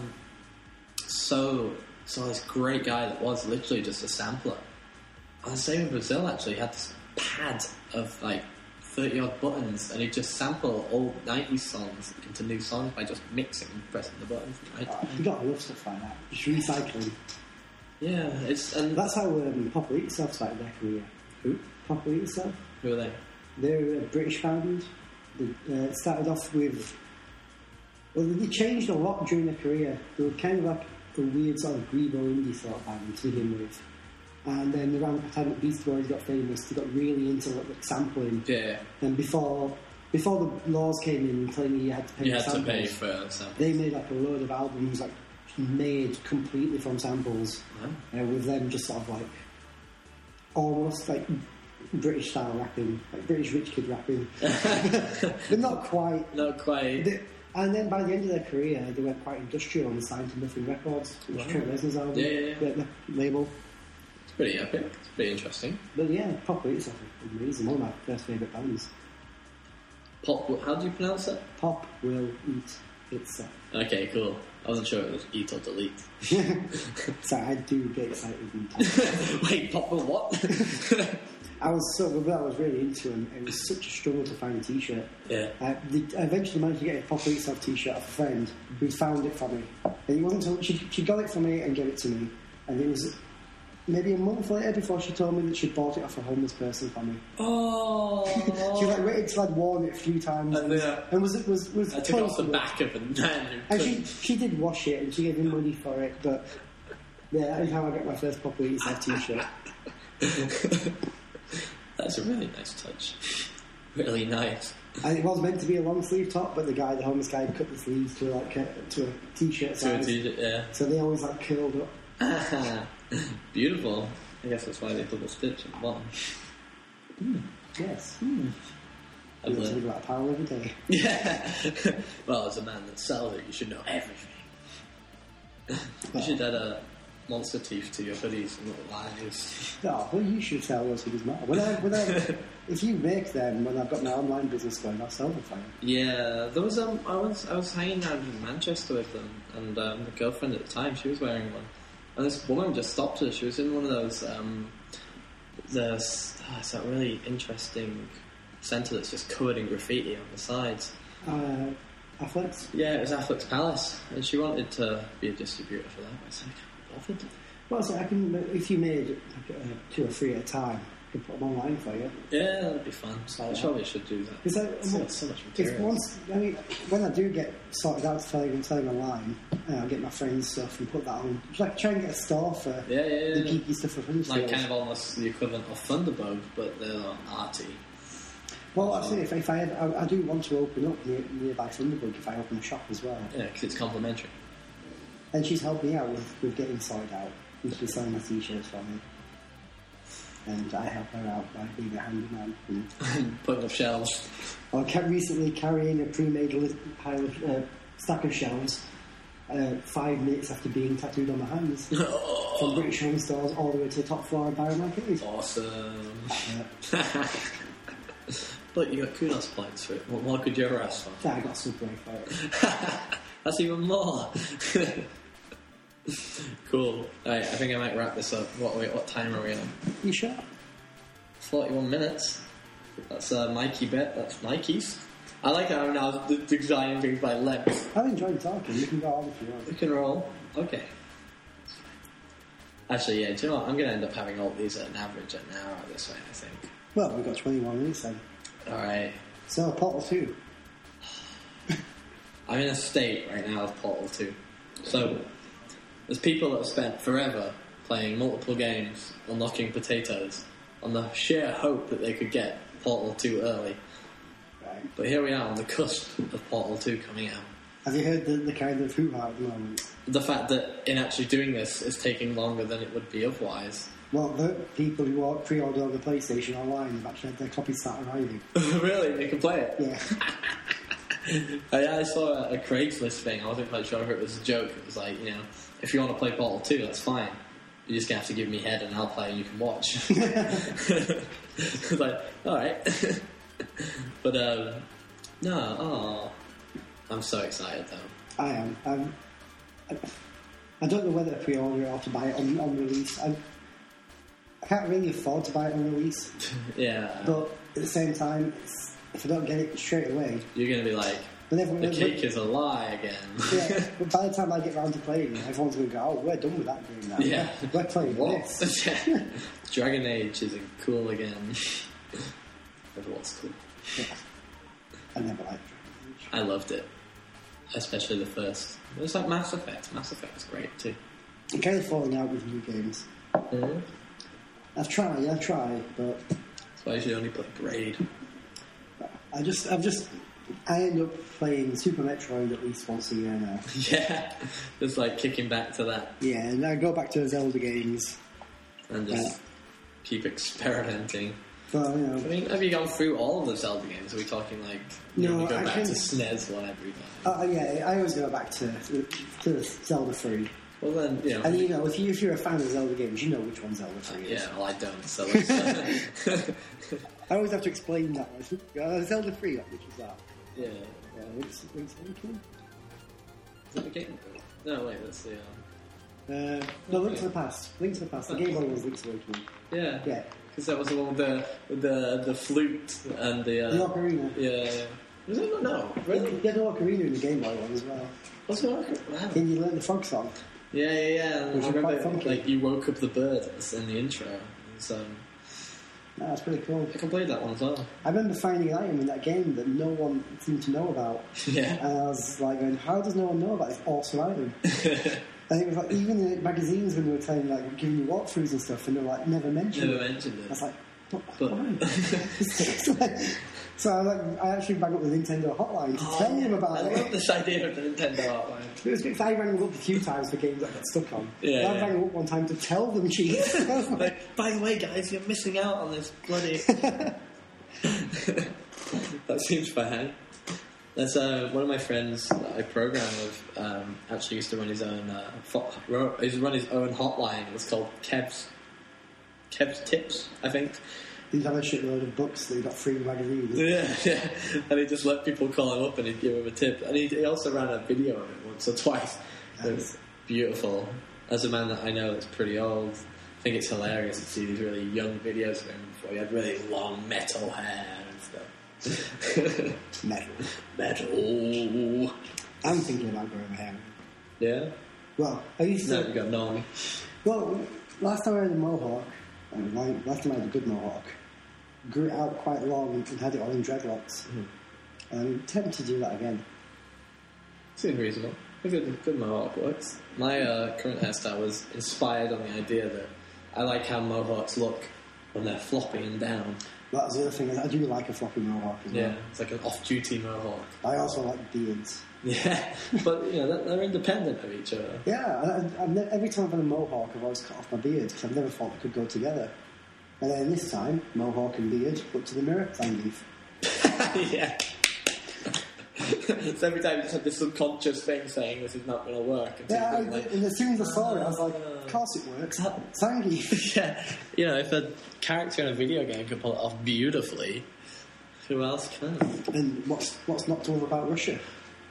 so, saw this great guy that was literally just a sampler. I was saying in Brazil, actually, he had this pad of, like, thirty odd buttons, and he'd just sample old nineties songs into new songs by just mixing and pressing the buttons. Right? Oh, you gotta love stuff like that. Just recycling. Yeah, it's, and That's how um, Pop Will Eat Yourself started their career. who? Pop Will Eat Yourself? Who are they? They're a British band. They uh, started off with... Well, they changed a lot during their career. They were kind of like a weird sort of grebo indie sort of band to begin with. And then around the time that Beastie Boys got famous, they got really into like, like sampling. Yeah. And before before the laws came in claiming you had to pay You for had to samples, pay for samples. they made like a load of albums like made completely from samples. Wow. Uh, with them just sort of like almost like British style rapping, like British rich kid rapping, but not quite. Not quite. They, and then by the end of their career, they went quite industrial and signed to Nothing Records, which Wow. is Trent Reznor's album, Yeah, yeah, yeah. the- the label. It's pretty epic. It's pretty interesting. But yeah, Pop Will Eat Yourself is amazing. One of my first favourite bands. Pop, how do you pronounce it? Pop Will Eat Itself. Okay, cool. I wasn't sure it was eat or delete. Sorry, I do get excited when you talk. Wait, pop will what? I was so I was really into them. It was such a struggle to find a T-shirt. Yeah. Uh, the, I eventually managed to get a Pop Will Eat Yourself T-shirt off a friend who found it for me. And it wasn't until she, she got it for me and gave it to me, and it was maybe a month later before she told me that she bought it off a homeless person for me. Oh. She like waited till I'd worn it a few times, And, and, uh, and was it was was I took it off the close to it. back of a man who And she, couldn't- she did wash it and she gave me money for it, but yeah, every time I get my first Pop Will Eat Yourself T-shirt. That's a really nice touch. Really nice. And it was meant to be a long sleeve top, but the guy, the homeless guy, cut the sleeves to like a, to a T-shirt To a size. t-shirt, yeah. So they always like curled up. Beautiful. I guess that's why they double stitch at the bottom. Yes. I've You learned. talk about power every day. Yeah. Well, as a man that sells it, you should know everything. You should add a monster teeth to your hoodies and little lives. Oh, well, you should sell those things now. When I, when I, if you make them, when I've got my online business going, I'll sell them for you. Yeah, there was um, I was I was hanging out in Manchester with them, and um, the girlfriend at the time, she was wearing one, and this woman just stopped her. She was in one of those um, the oh, it's that really interesting centre that's just covered in graffiti on the sides. Uh, Affleck's. Yeah, it was Affleck's Palace, and she wanted to be a distributor for that. I was like, I can't be bothered. Well, so I can, if you made like, uh, two or three at a time, I can put them online for you. Yeah, that'd be fun. I probably should do that. Because I, It's got so much If material. once, I mean, when I do get sorted out to selling, selling online, uh, I'll get my friends' stuff and put that on. Just like try and get a store for Yeah, yeah, yeah. the geeky stuff for friends. Like kind of almost the equivalent of Thunderbug, but they're arty. Well, actually, if, if I, had, I, I do want to open up near, nearby Thunderbug if I open a shop as well. Yeah, because it's complimentary. And she's helped me out with, with getting sorted out. And she's selling my t-shirts for me. And I help her out by being a handyman. And Putting up shelves. I kept recently carrying a pre-made li- pile of, uh, stack of shelves uh, five minutes after being tattooed on my hands. From British Home Stores all the way to the top floor of Byron Market. Awesome. Uh, Look, you got kudos points for it. What more could you ever ask for? I got Subway for it. That's even more. Cool. Alright, I think I might wrap this up. What wait, what time are we on? You sure? forty-one minutes. That's a Mikey bit. That's Mikey's. I like how I'm now d- designing things by length. I've enjoyed talking. You can go on if you want. We can roll. Okay. Actually, yeah, do you know what? I'm going to end up having all these at an average at an hour this way, I think. Well, we've got twenty-one minutes then. Alright. So, Portal two. I'm in a state right now of Portal two. So, there's people that have spent forever playing multiple games, unlocking potatoes, on the sheer hope that they could get Portal two early. Right. But here we are on the cusp of Portal two coming out. Have you heard the, the kind of hoo-ha at the moment? The fact that in actually doing this is taking longer than it would be otherwise. Well, the people who are pre-ordered on the PlayStation Online have actually had their copies start arriving. Really? They can play it? Yeah. I, I saw a, a Craigslist thing. I wasn't quite sure if it was a joke. It was like, you know, if you want to play Portal two, that's fine. You're just going to have to give me head and I'll play and you can watch. It's like, alright. But, um, no, oh, I'm so excited though. I am. I'm, I, I don't know whether to pre-order it or to buy it on, on release. I, I can't really afford to buy it on release. Yeah. But at the same time, it's, if I don't get it straight away... You're going to be like, But everyone, the cake is a lie again. Yeah, but by the time I get round to playing, everyone's going to go, oh, we're done with that game now. Yeah. We're playing What? this. Yeah. Dragon Age isn't cool again. Everyone's cool. Yeah. I never liked Dragon Age. I loved it. Especially the first. It was like Mass Effect. Mass Effect was great too. I'm kind of falling out with new games. Mm-hmm. I've tried, I've tried, but That's why I usually only play Braid. I just, I've just, I end up playing Super Metroid at least once a year now. Yeah. Just like kicking back to that Yeah, and I go back to Zelda games. and just Yeah. keep experimenting. But, you know, I mean, have you gone through all of the Zelda games? Are we talking like you No, know, we go I back can- to S N E S one every time? uh, yeah, I always go back to to Zelda three. Well then, you know. And you know, if, you, if you're a fan of Zelda games, you know which one Zelda three is. yeah, well I don't. So let's, I always have to explain that. Uh, Zelda three, which is that? yeah. Yeah, Link's, Link's Awakening? Is that the game? No, wait. That's the. Um, Uh, no, Link to the Past. Link to the Past. The Game Boy was Link's Awakening. yeah. Yeah. Because that was the one with the with the the flute and the. Uh, The Ocarina. Yeah, yeah. Was it? No, really. You had the Ocarina in the Game Boy one as well. Was it? Ocarina? Wow. Then you learn the frog song. Yeah, yeah, yeah. Which I is quite remember, funky. like you woke up the bird in the intro. So No, that's pretty cool. I can play that one as well. I remember finding an item in that game that no one seemed to know about. Yeah. And I was like, going, how does no one know about this awesome item? And it was like, even in magazines when they were telling, like, giving you walkthroughs and stuff, and they were like, never mentioned Never it. mentioned I it. was like, but, But- why? It's like- so I, like, I actually rang up the Nintendo hotline to tell them about I it. love this idea of the Nintendo Hotline. It was because I rang them up a few times for games that I got stuck on. Yeah, And I yeah. rang them up one time to tell them cheat. Like, by the way, guys, you're missing out on this bloody. That seems fine. That's uh, one of my friends that I program with. Um, actually, used to run his own. Uh, fo- ro- he used to run his own hotline. It was called Kev's. Kev's Tips, I think. He'd have a shitload of books that he got free in magazines. Yeah, yeah. And he just let people call him up and he'd give him a tip. And he, he also ran a video of it once or twice. It was beautiful. As a man that I know that's pretty old, I think it's hilarious to see these really young videos of him before he had really long metal hair and stuff. Metal. Metal. I'm thinking about growing my hair. Yeah? Well, I used No, to... you got none. Well, last time I had a mohawk, and my, last time I had a good mohawk, grew it out quite long and had it all in dreadlocks. Mhm. I'm tempted to do that again. Seems reasonable. A good, good mohawk works. My uh, current hairstyle was inspired on the idea that I like how mohawks look when they're flopping and down. That's the other thing, is I do like a floppy mohawk as well. Yeah, it's like an off-duty mohawk. I also like beards. Yeah, but you know they're, they're independent of each other. Yeah, I, I've ne- every time I've had a mohawk, I've always cut off my beard because I've never thought they could go together. And then this time, mohawk and beard, look to the mirror, Zangief. Yeah. So every time you just had this subconscious thing saying this is not going to work. Yeah, I, like, and as soon as I saw it, I was like, of course it works. Zangief. yeah, you know, if a character in a video game can pull it off beautifully, who else can? And what's what's not to love about Russia?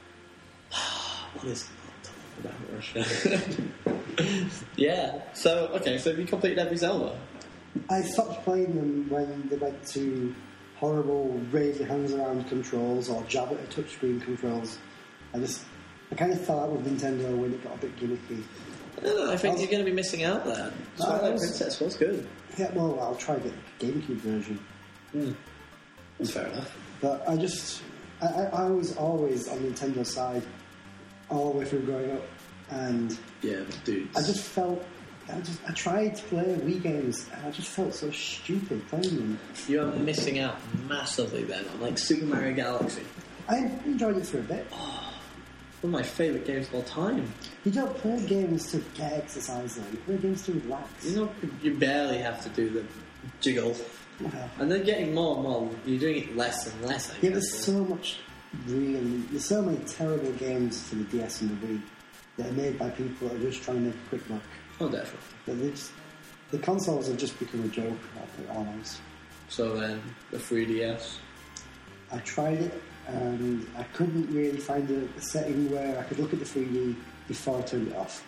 What is not to love about Russia? Yeah. So okay, so have you completed every Zelda? I stopped playing them when they went to horrible raise your hands around controls or jab at a touchscreen controls. I just, I kind of fell out with Nintendo when it got a bit gimmicky. I don't know, I think I was- you're going to be missing out there. No, I Twilight was- Princess was good. Yeah, well, I'll try the GameCube version. That's fair enough. But I just, I, I, I was always on Nintendo's side all the way through growing up. And Yeah, dude. I just felt, I just, I tried to play Wii games and I just felt so stupid playing them. You are missing out massively then on like Super Mario Galaxy. I enjoyed it for a bit. One of my favourite games of all time. You don't play games to get exercise though, you play games to relax. You know, you barely have to do the jiggle. Well, And then getting more and more, you're doing it less and less, I yeah, guess. there's so much really, there's so many terrible games for the D S and the Wii that are made by people that are just trying to make a quick buck. Oh, definitely. But they just, the consoles have just become a joke, I think, almost. So then, the three D S. I tried it and I couldn't really find a, a setting where I could look at the three D before I turned it off.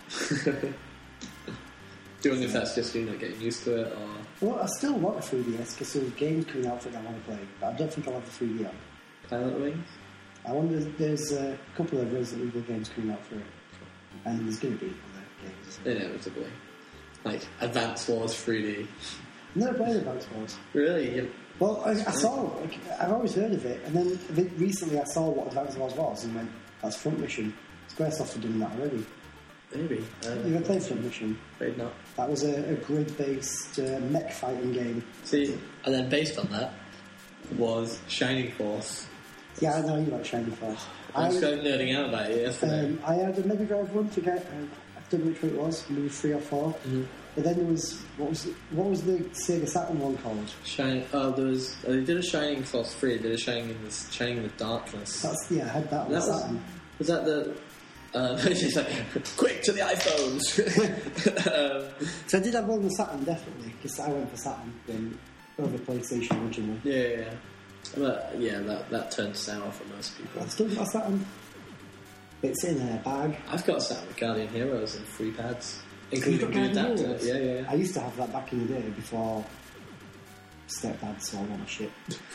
Do you wonder if that's just you not getting used to it, or Well, I still want a three D S because there's games coming out for it I want to play, but I don't think I'll have the three D on. Pilot Wings? I wonder, there's a couple of Resident Evil games coming out for it, and there's going to be other games. Inevitably. Like, Advance Wars three D. I've never played Advance Wars. Really? You- Well, I, I saw, like, I've always heard of it, and then a bit recently I saw what Advance Wars was and went, that's Front Mission. Squaresoft have done that already. Maybe. Uh, You ever played Front Mission? Afraid not. That was a, a grid-based uh, mech fighting game. See, and then based on that was Shining Force. Yeah, I know you like Shining Force. I was I, kind of nerding out about it yesterday. um, I had a Mega Drive one, forget, uh, I don't know which one it was, maybe three or four. Mhm. But then there was, what was, what was the Sega Saturn one called? Shining. Oh, there was. Uh, they did a Shining Force three. They did a Shining in the Shining in the Darkness. That's, yeah, I had that on That the was. Saturn. Was that the? Uh, it's like quick to the iPhones. um, So I did have one on the Saturn, definitely, because I went for Saturn then over PlayStation originally. yeah, yeah, yeah. But yeah, that that turned sour for most people. I've still got a Saturn. It's in a bag. I've got a set with Guardian Heroes and free pads, including You've the got Guardian adapter. Heroes? Yeah, yeah, yeah. I used to have that back in the day before stepdad saw all my shit.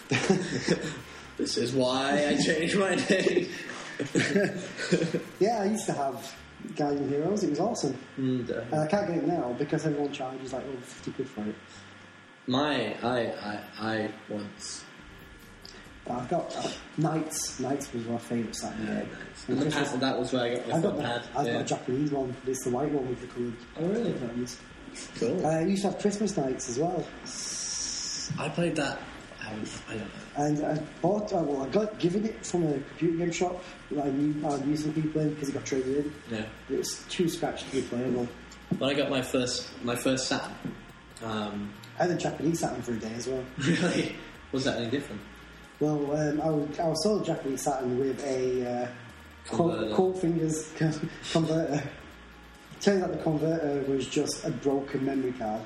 This is why I changed my name. Yeah, I used to have Guardian Heroes. It was awesome. And, uh, And I can't get it now because everyone charges like over fifty quid for it. my, I, I, I once. But I've got uh, Knights. Knights was my favourite Saturn game. And the Christmas- pad, that was where I got my I've got, foot that, pad. I've yeah. got a Japanese one. But it's the white one with the coloured Oh really? buttons. Cool. Uh, I used to have Christmas Nights as well. I played that. I, I don't know. And I bought, uh, well, I got given it from a computer game shop that I knew I knew some people in because it got traded in. Yeah. It was too scratched to be playable. When I got my first my first Saturn, um, I had a Japanese Saturn for a day as well. really was that any different? Well, um, I, would, I was sold a Japanese Saturn with a uh, Converter. cold, cold fingers converter. Turns out the converter was just a broken memory card.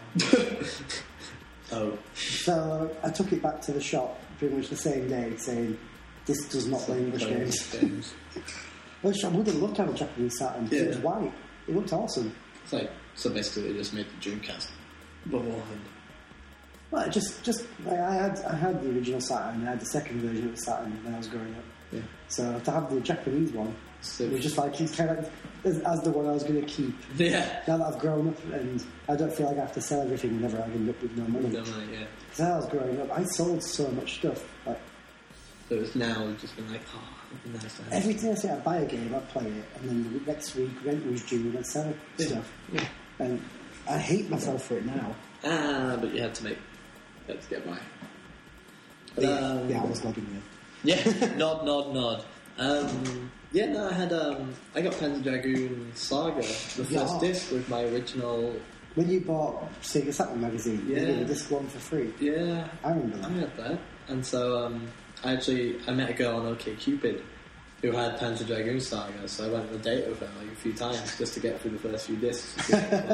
Oh, So I took it back to the shop pretty much the same day, saying this does not play English playing games. games. Which I would have loved to have a Japanese Saturn because it was Yeah. white. It looked awesome. It's like so basically they just made the Dreamcast beforehand. Well, it just just like, I had I had the original Saturn. I had the second version of the Saturn when I was growing up. Yeah. So to have the Japanese one, So, it was just like it's kind of like, as, as the one I was going to keep. yeah. Now that I've grown up and I don't feel like I have to sell everything whenever I end up with no money. No money, yeah. Because as I was growing up, I sold so much stuff. Like So it's now just been like, oh, it'd be nice to have. every time I say I buy a game, I play it, and then the next week rent was due, and I'd sell Yeah. stuff. Yeah. And I hate myself for it now. Ah, but you had to make, you had to get by. But Um, yeah, I was nodding there. Yeah, nod, nod, nod. Um, Yeah, no, I had um, I got Panzer Dragoon Saga, the first Yeah. disc with my original. When you bought Sega Saturn magazine, Yeah. you did a disc one for free. Yeah, I remember I that. had that, and so um, I actually I met a girl on OkCupid who had Panzer Dragoon Saga, so I went on a date with her like a few times just to get through the first few discs.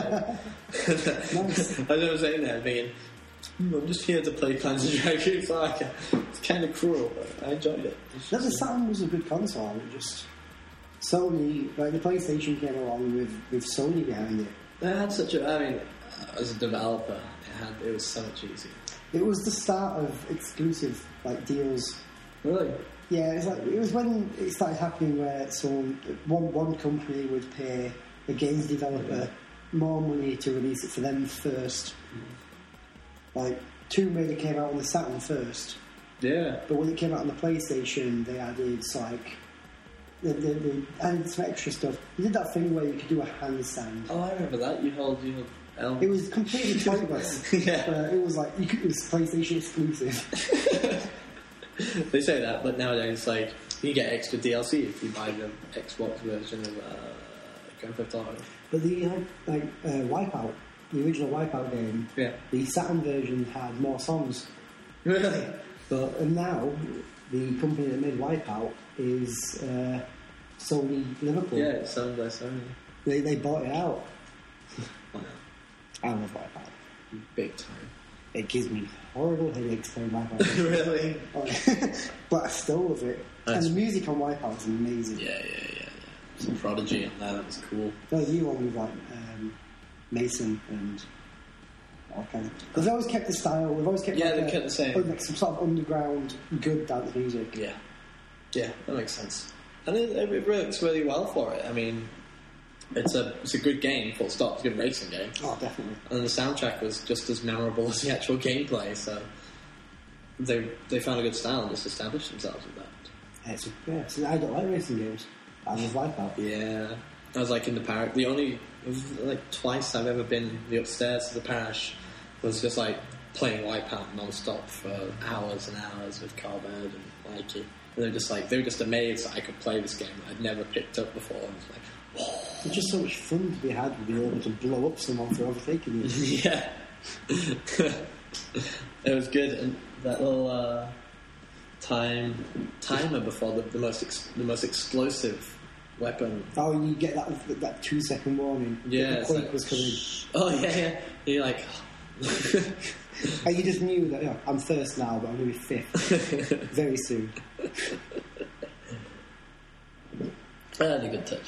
Nice. I remember saying that, thinking, "Hmm, I'm just here to play Panzer Dragoon Saga. It's kind of cruel, but I enjoyed it. It's No, the just- Saturn was a good console. It just Sony, like the PlayStation came along with, with Sony behind it. It had such a. I mean, as a developer, it had it was so much easier. It was the start of exclusive like deals. Really? Yeah, it's like it was when it started happening where someone one one company would pay a games developer more money to release it for them first. Like Tomb Raider came out on the Saturn first, Yeah. but when it came out on the PlayStation, they added like they, they, they added some extra stuff. They did that thing where you could do a handstand. Oh, I remember that. You hold you hold. Elm. It was completely pointless. Yeah. Uh, it was like you could, it was PlayStation exclusive. They say that, but nowadays, like, you get extra D L C if you buy the Xbox version of uh, Grand Theft Auto. But the uh, like uh, Wipeout, the original Wipeout game, Yeah. the Saturn version had more songs. Really? But and now the company that made Wipeout is uh, Sony Liverpool. Yeah, it's owned by Sony. They they bought it out. Wow. I love Wipeout. Big time. It gives me horrible headaches playing Wipeout. Really? But I still love it. That's- and the music on Wipeout is amazing. Yeah, yeah, yeah, yeah. Some Prodigy on there, that was cool. No, the new one with like um, Mason and all kinds of. They've always kept the style. They've always kept Yeah, like they a- kept the same. like some sort of underground good dance music. Yeah. Yeah, that makes sense. And it, it works really well for it. I mean, it's a it's a good game, full stop. It's a good racing game. Oh, definitely. And the soundtrack was just as memorable as the actual gameplay, so they they found a good style and just established themselves with that. Yeah, it's, yeah, so I don't like racing games. I love Wipeout. Yeah. I was like in the parish. The only, it was like twice I've ever been in the upstairs of the parish was just like playing Wipeout non-stop for hours and hours with Carbird and Mikey. And they were just like, they were just amazed that I could play this game that I'd never picked up before. And it's like, It's just so much fun to be had with being able to blow up someone for overtaking you. yeah. It was good, and that little uh, time timer before the, the most ex, the most explosive weapon. Oh, you get that that two second warning. that Yeah, the it's quake like, was coming. Oh yeah, yeah. You're like, And you just knew that, you know, I'm first now, but I'm going to be fifth very soon. I had a good touch.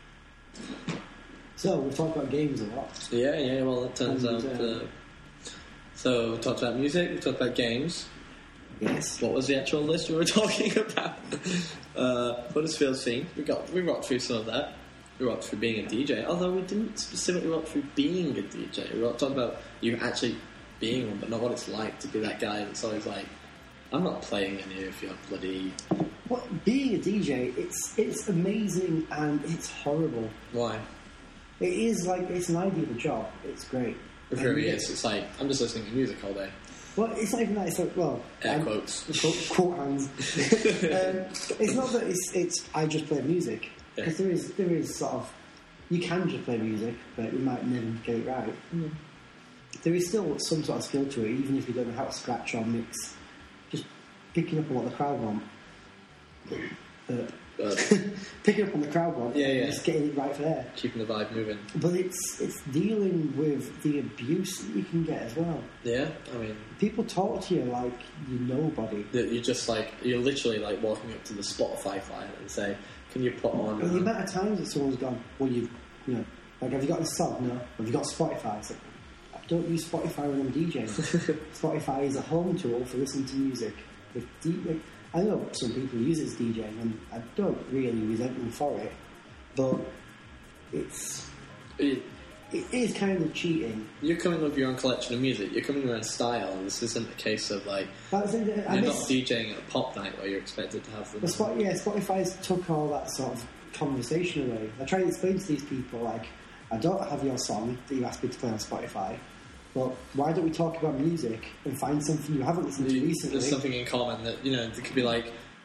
So we've talked about games a lot. Yeah, yeah. Well, it turns And, out. uh, Uh, so we talked about music. We talked about games. Yes. What was the actual list we were talking about? uh, Huddersfield scene. We got we rocked through some of that. We rocked through being a D J, although we didn't specifically rock through being a D J. We rocked talked about you actually being one, but not what it's like to be that guy that's always like, I'm not playing any of your bloody. What, being a D J, it's it's amazing and it's horrible. Why? It is like, it's an ideal job. It's great. It really is. It's like I'm just listening to music all day. Well, it's not even that. It's like, well, Air um, quotes. quote, quote hands. um, it's not that it's, it's I just play music, because Yeah. there is there is sort of, you can just play music, but you might never get it right. Mm. There is still some sort of skill to it, even if you don't know how to scratch or mix. Just picking up on what the crowd want. Uh, But picking up on the crowd want, Yeah, and yeah. just getting it right for there. keeping the vibe moving. But it's it's dealing with the abuse that you can get as well. Yeah, I mean, People talk to you like you're nobody. that you're just like you're literally like walking up to the Spotify file and say, "Can you put on?" And the uh, amount of times that someone's gone, well, you've, you know, like, have you got this song? No. Have you got Spotify? It's like, I don't use Spotify when I'm DJing. Spotify is a home tool for listening to music. If D- like, I know some people use it as DJing, and I don't really resent them for it, but it's it- it is kind of cheating. You're coming with your own collection of music. You're coming with your own style. This isn't a case of like That's it, I you're miss, not DJing at a pop night where you're expected to have the the. Spot, yeah, Spotify's took all that sort of conversation away. I try to explain to these people, like, I don't have your song that you asked me to play on Spotify, but why don't we talk about music and find something you haven't listened to recently? There's something in common that you know. It could be like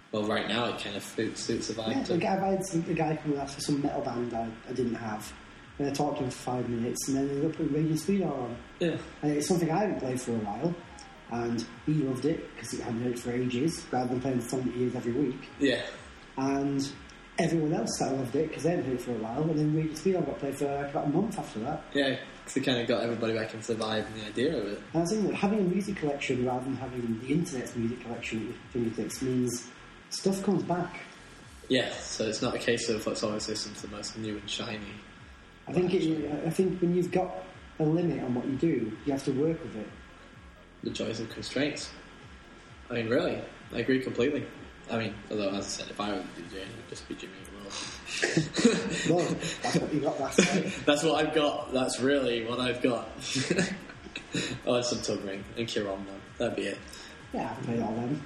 Well, right now it kind of suits, suits the vibe. Yeah, to- like I've had some, a guy coming out for some metal band I, I didn't have. And I talked to him for five minutes, and then they ended up putting Raging Speed on. Yeah. And it's something I hadn't played for a while, and he loved it because he hadn't heard it for ages, rather than playing the song that he hears every week. Yeah. And everyone else that loved it because they hadn't heard it for a while, and then Raging Speed on got played for like about a month after that. Yeah, because it kind of got everybody back into the vibe and the idea of it. And I think that having a music collection rather than having the internet's music collection at your fingertips means stuff comes back. Yeah, so it's not a case of let's always listen to the most new and shiny. I think it, I think when you've got a limit on what you do, you have to work with it. The joys of constraints. I mean, really, I agree completely. I mean, although, as I said, if I were the D J, it would just be Jimmy Eat World. Well, that's what you got last night. That's what I've got. That's really what I've got. Oh, and some Tug Ring and Kieran, though. That'd be it. Yeah, I've played all them.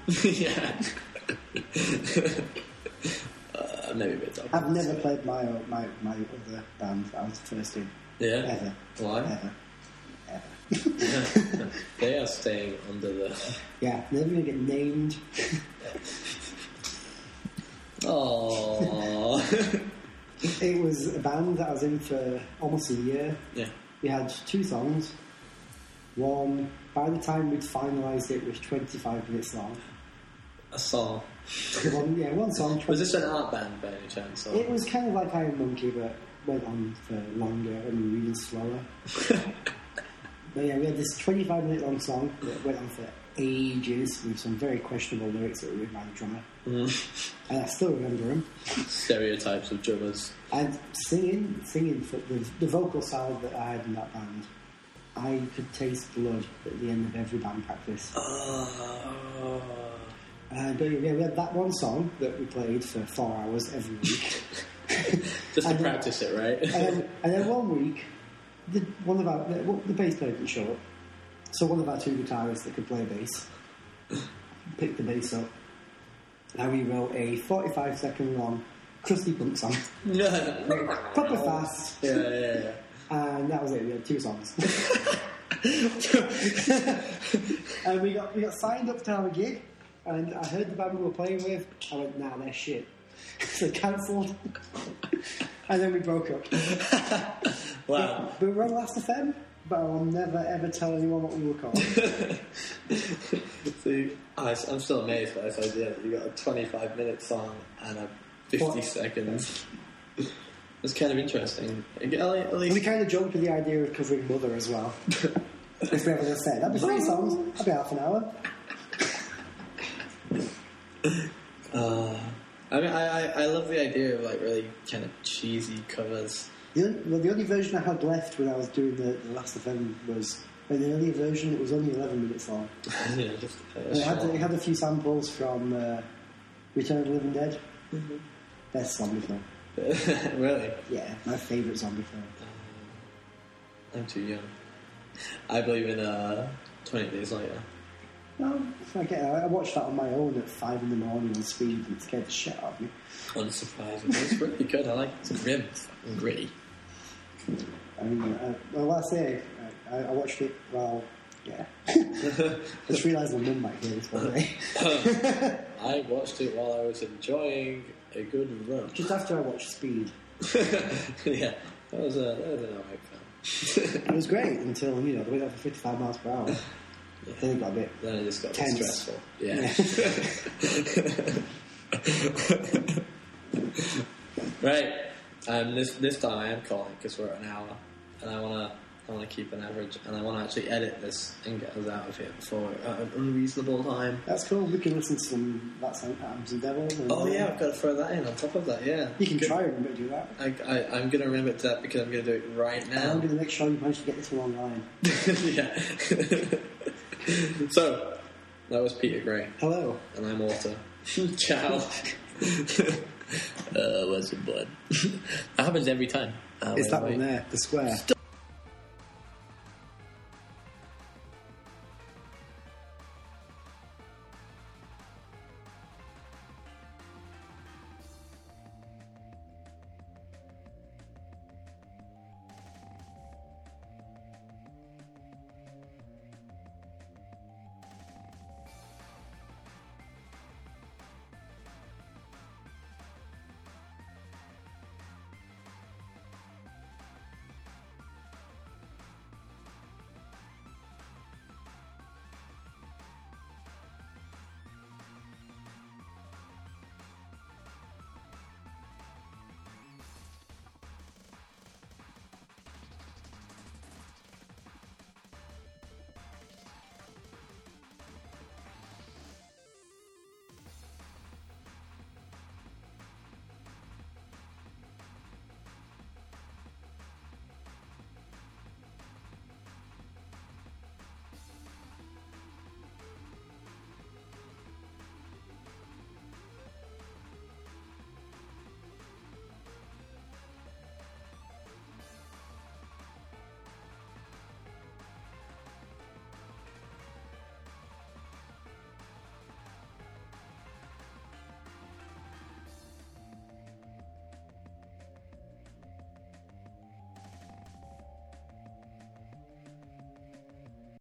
Yeah. uh, maybe a bit of I've never played my my my other band that I was first in. Yeah? Ever. Why? Ever. Ever. They are staying under the... Yeah, never going to get named. Aww. It was a band that I was in for almost a year. Yeah. We had two songs. One, by the time we'd finalised it, was twenty-five minutes long. A song. One, yeah, one song. Was this an art band by any chance? Or? It was kind of like Iron Monkey, but went on for longer and really slower. But yeah, we had this twenty-five minute long song that went on for ages with some very questionable lyrics that were written by the drummer. Mm. And I still remember them. Stereotypes of drummers. And singing, singing for the, the vocal side that I had in that band, I could taste blood at the end of every band practice. Oh. Uh, but yeah, we had that one song that we played for four hours every week. Just to And then- practice it, right? and, then, and then one week, the, one of our, the, the bass player didn't show up. So one of our two guitarists that could play bass picked the bass up. And we wrote a forty-five second long crusty punk song. Proper fast. Yeah, yeah, yeah. And that was it. We had two songs. And we got we got signed up to have a gig. And I heard the band we were playing with. I went, nah, they're shit. So cancelled. And then we broke up. Wow. But we were on Last F M, but I'll never ever tell anyone what we were called. See, I, I'm still amazed by this idea that you got a twenty-five minute song and a fifty What? seconds. It's kind of interesting. At least, And we kind of joked with the idea of covering Mother as well. If we ever just said, that'd be three songs, that'd be half an hour. Uh, I mean, I, I, I love the idea of like really kind of cheesy covers. The only, well, the only version I had left when I was doing the, the Last F M was, in the earlier version, it was only eleven minutes long. You know, just uh, And it, had, short. it had a few samples from uh, Return of the Living Dead. Mm-hmm. Best zombie film. Really? Yeah, my favourite zombie film. I'm too young. I believe in uh, twenty Days Later. No, I, get, I watched that on my own at five in the morning on speed and it scared the shit out of me. Unsurprisingly. It's really good. I like it. It's grim. It's fucking gritty. I mean, uh, well, I say, I, I watched it while, yeah. I just realised my mum might hear this one day. I watched it while I was enjoying a good run. Just after I watched Speed. Yeah, that was a that was an alright film. It was great until, you know, they went up for fifty-five miles per hour. Yeah. Then it got a bit... Then it just got a bit Tense. stressful. Yeah. Right. Um, this this time I am calling because we're at an hour, and I wanna I wanna keep an average, and I wanna actually edit this and get us out of here before at an unreasonable time. That's cool. We can listen to some That Sound Adams and Devil. And, Oh yeah, I've got to throw that in on top of that. Yeah. You can Good. try and remember to do that. I, I, I'm going to remember to that because I'm going to do it right And now. I'm going to make sure you manage to get this one online. Yeah. So, that was Peter Gray, Hello. and I'm Walter. Ciao. uh, what's it, bud? That happens every time. Uh, It's wait, that wait. one there, the square. Stop.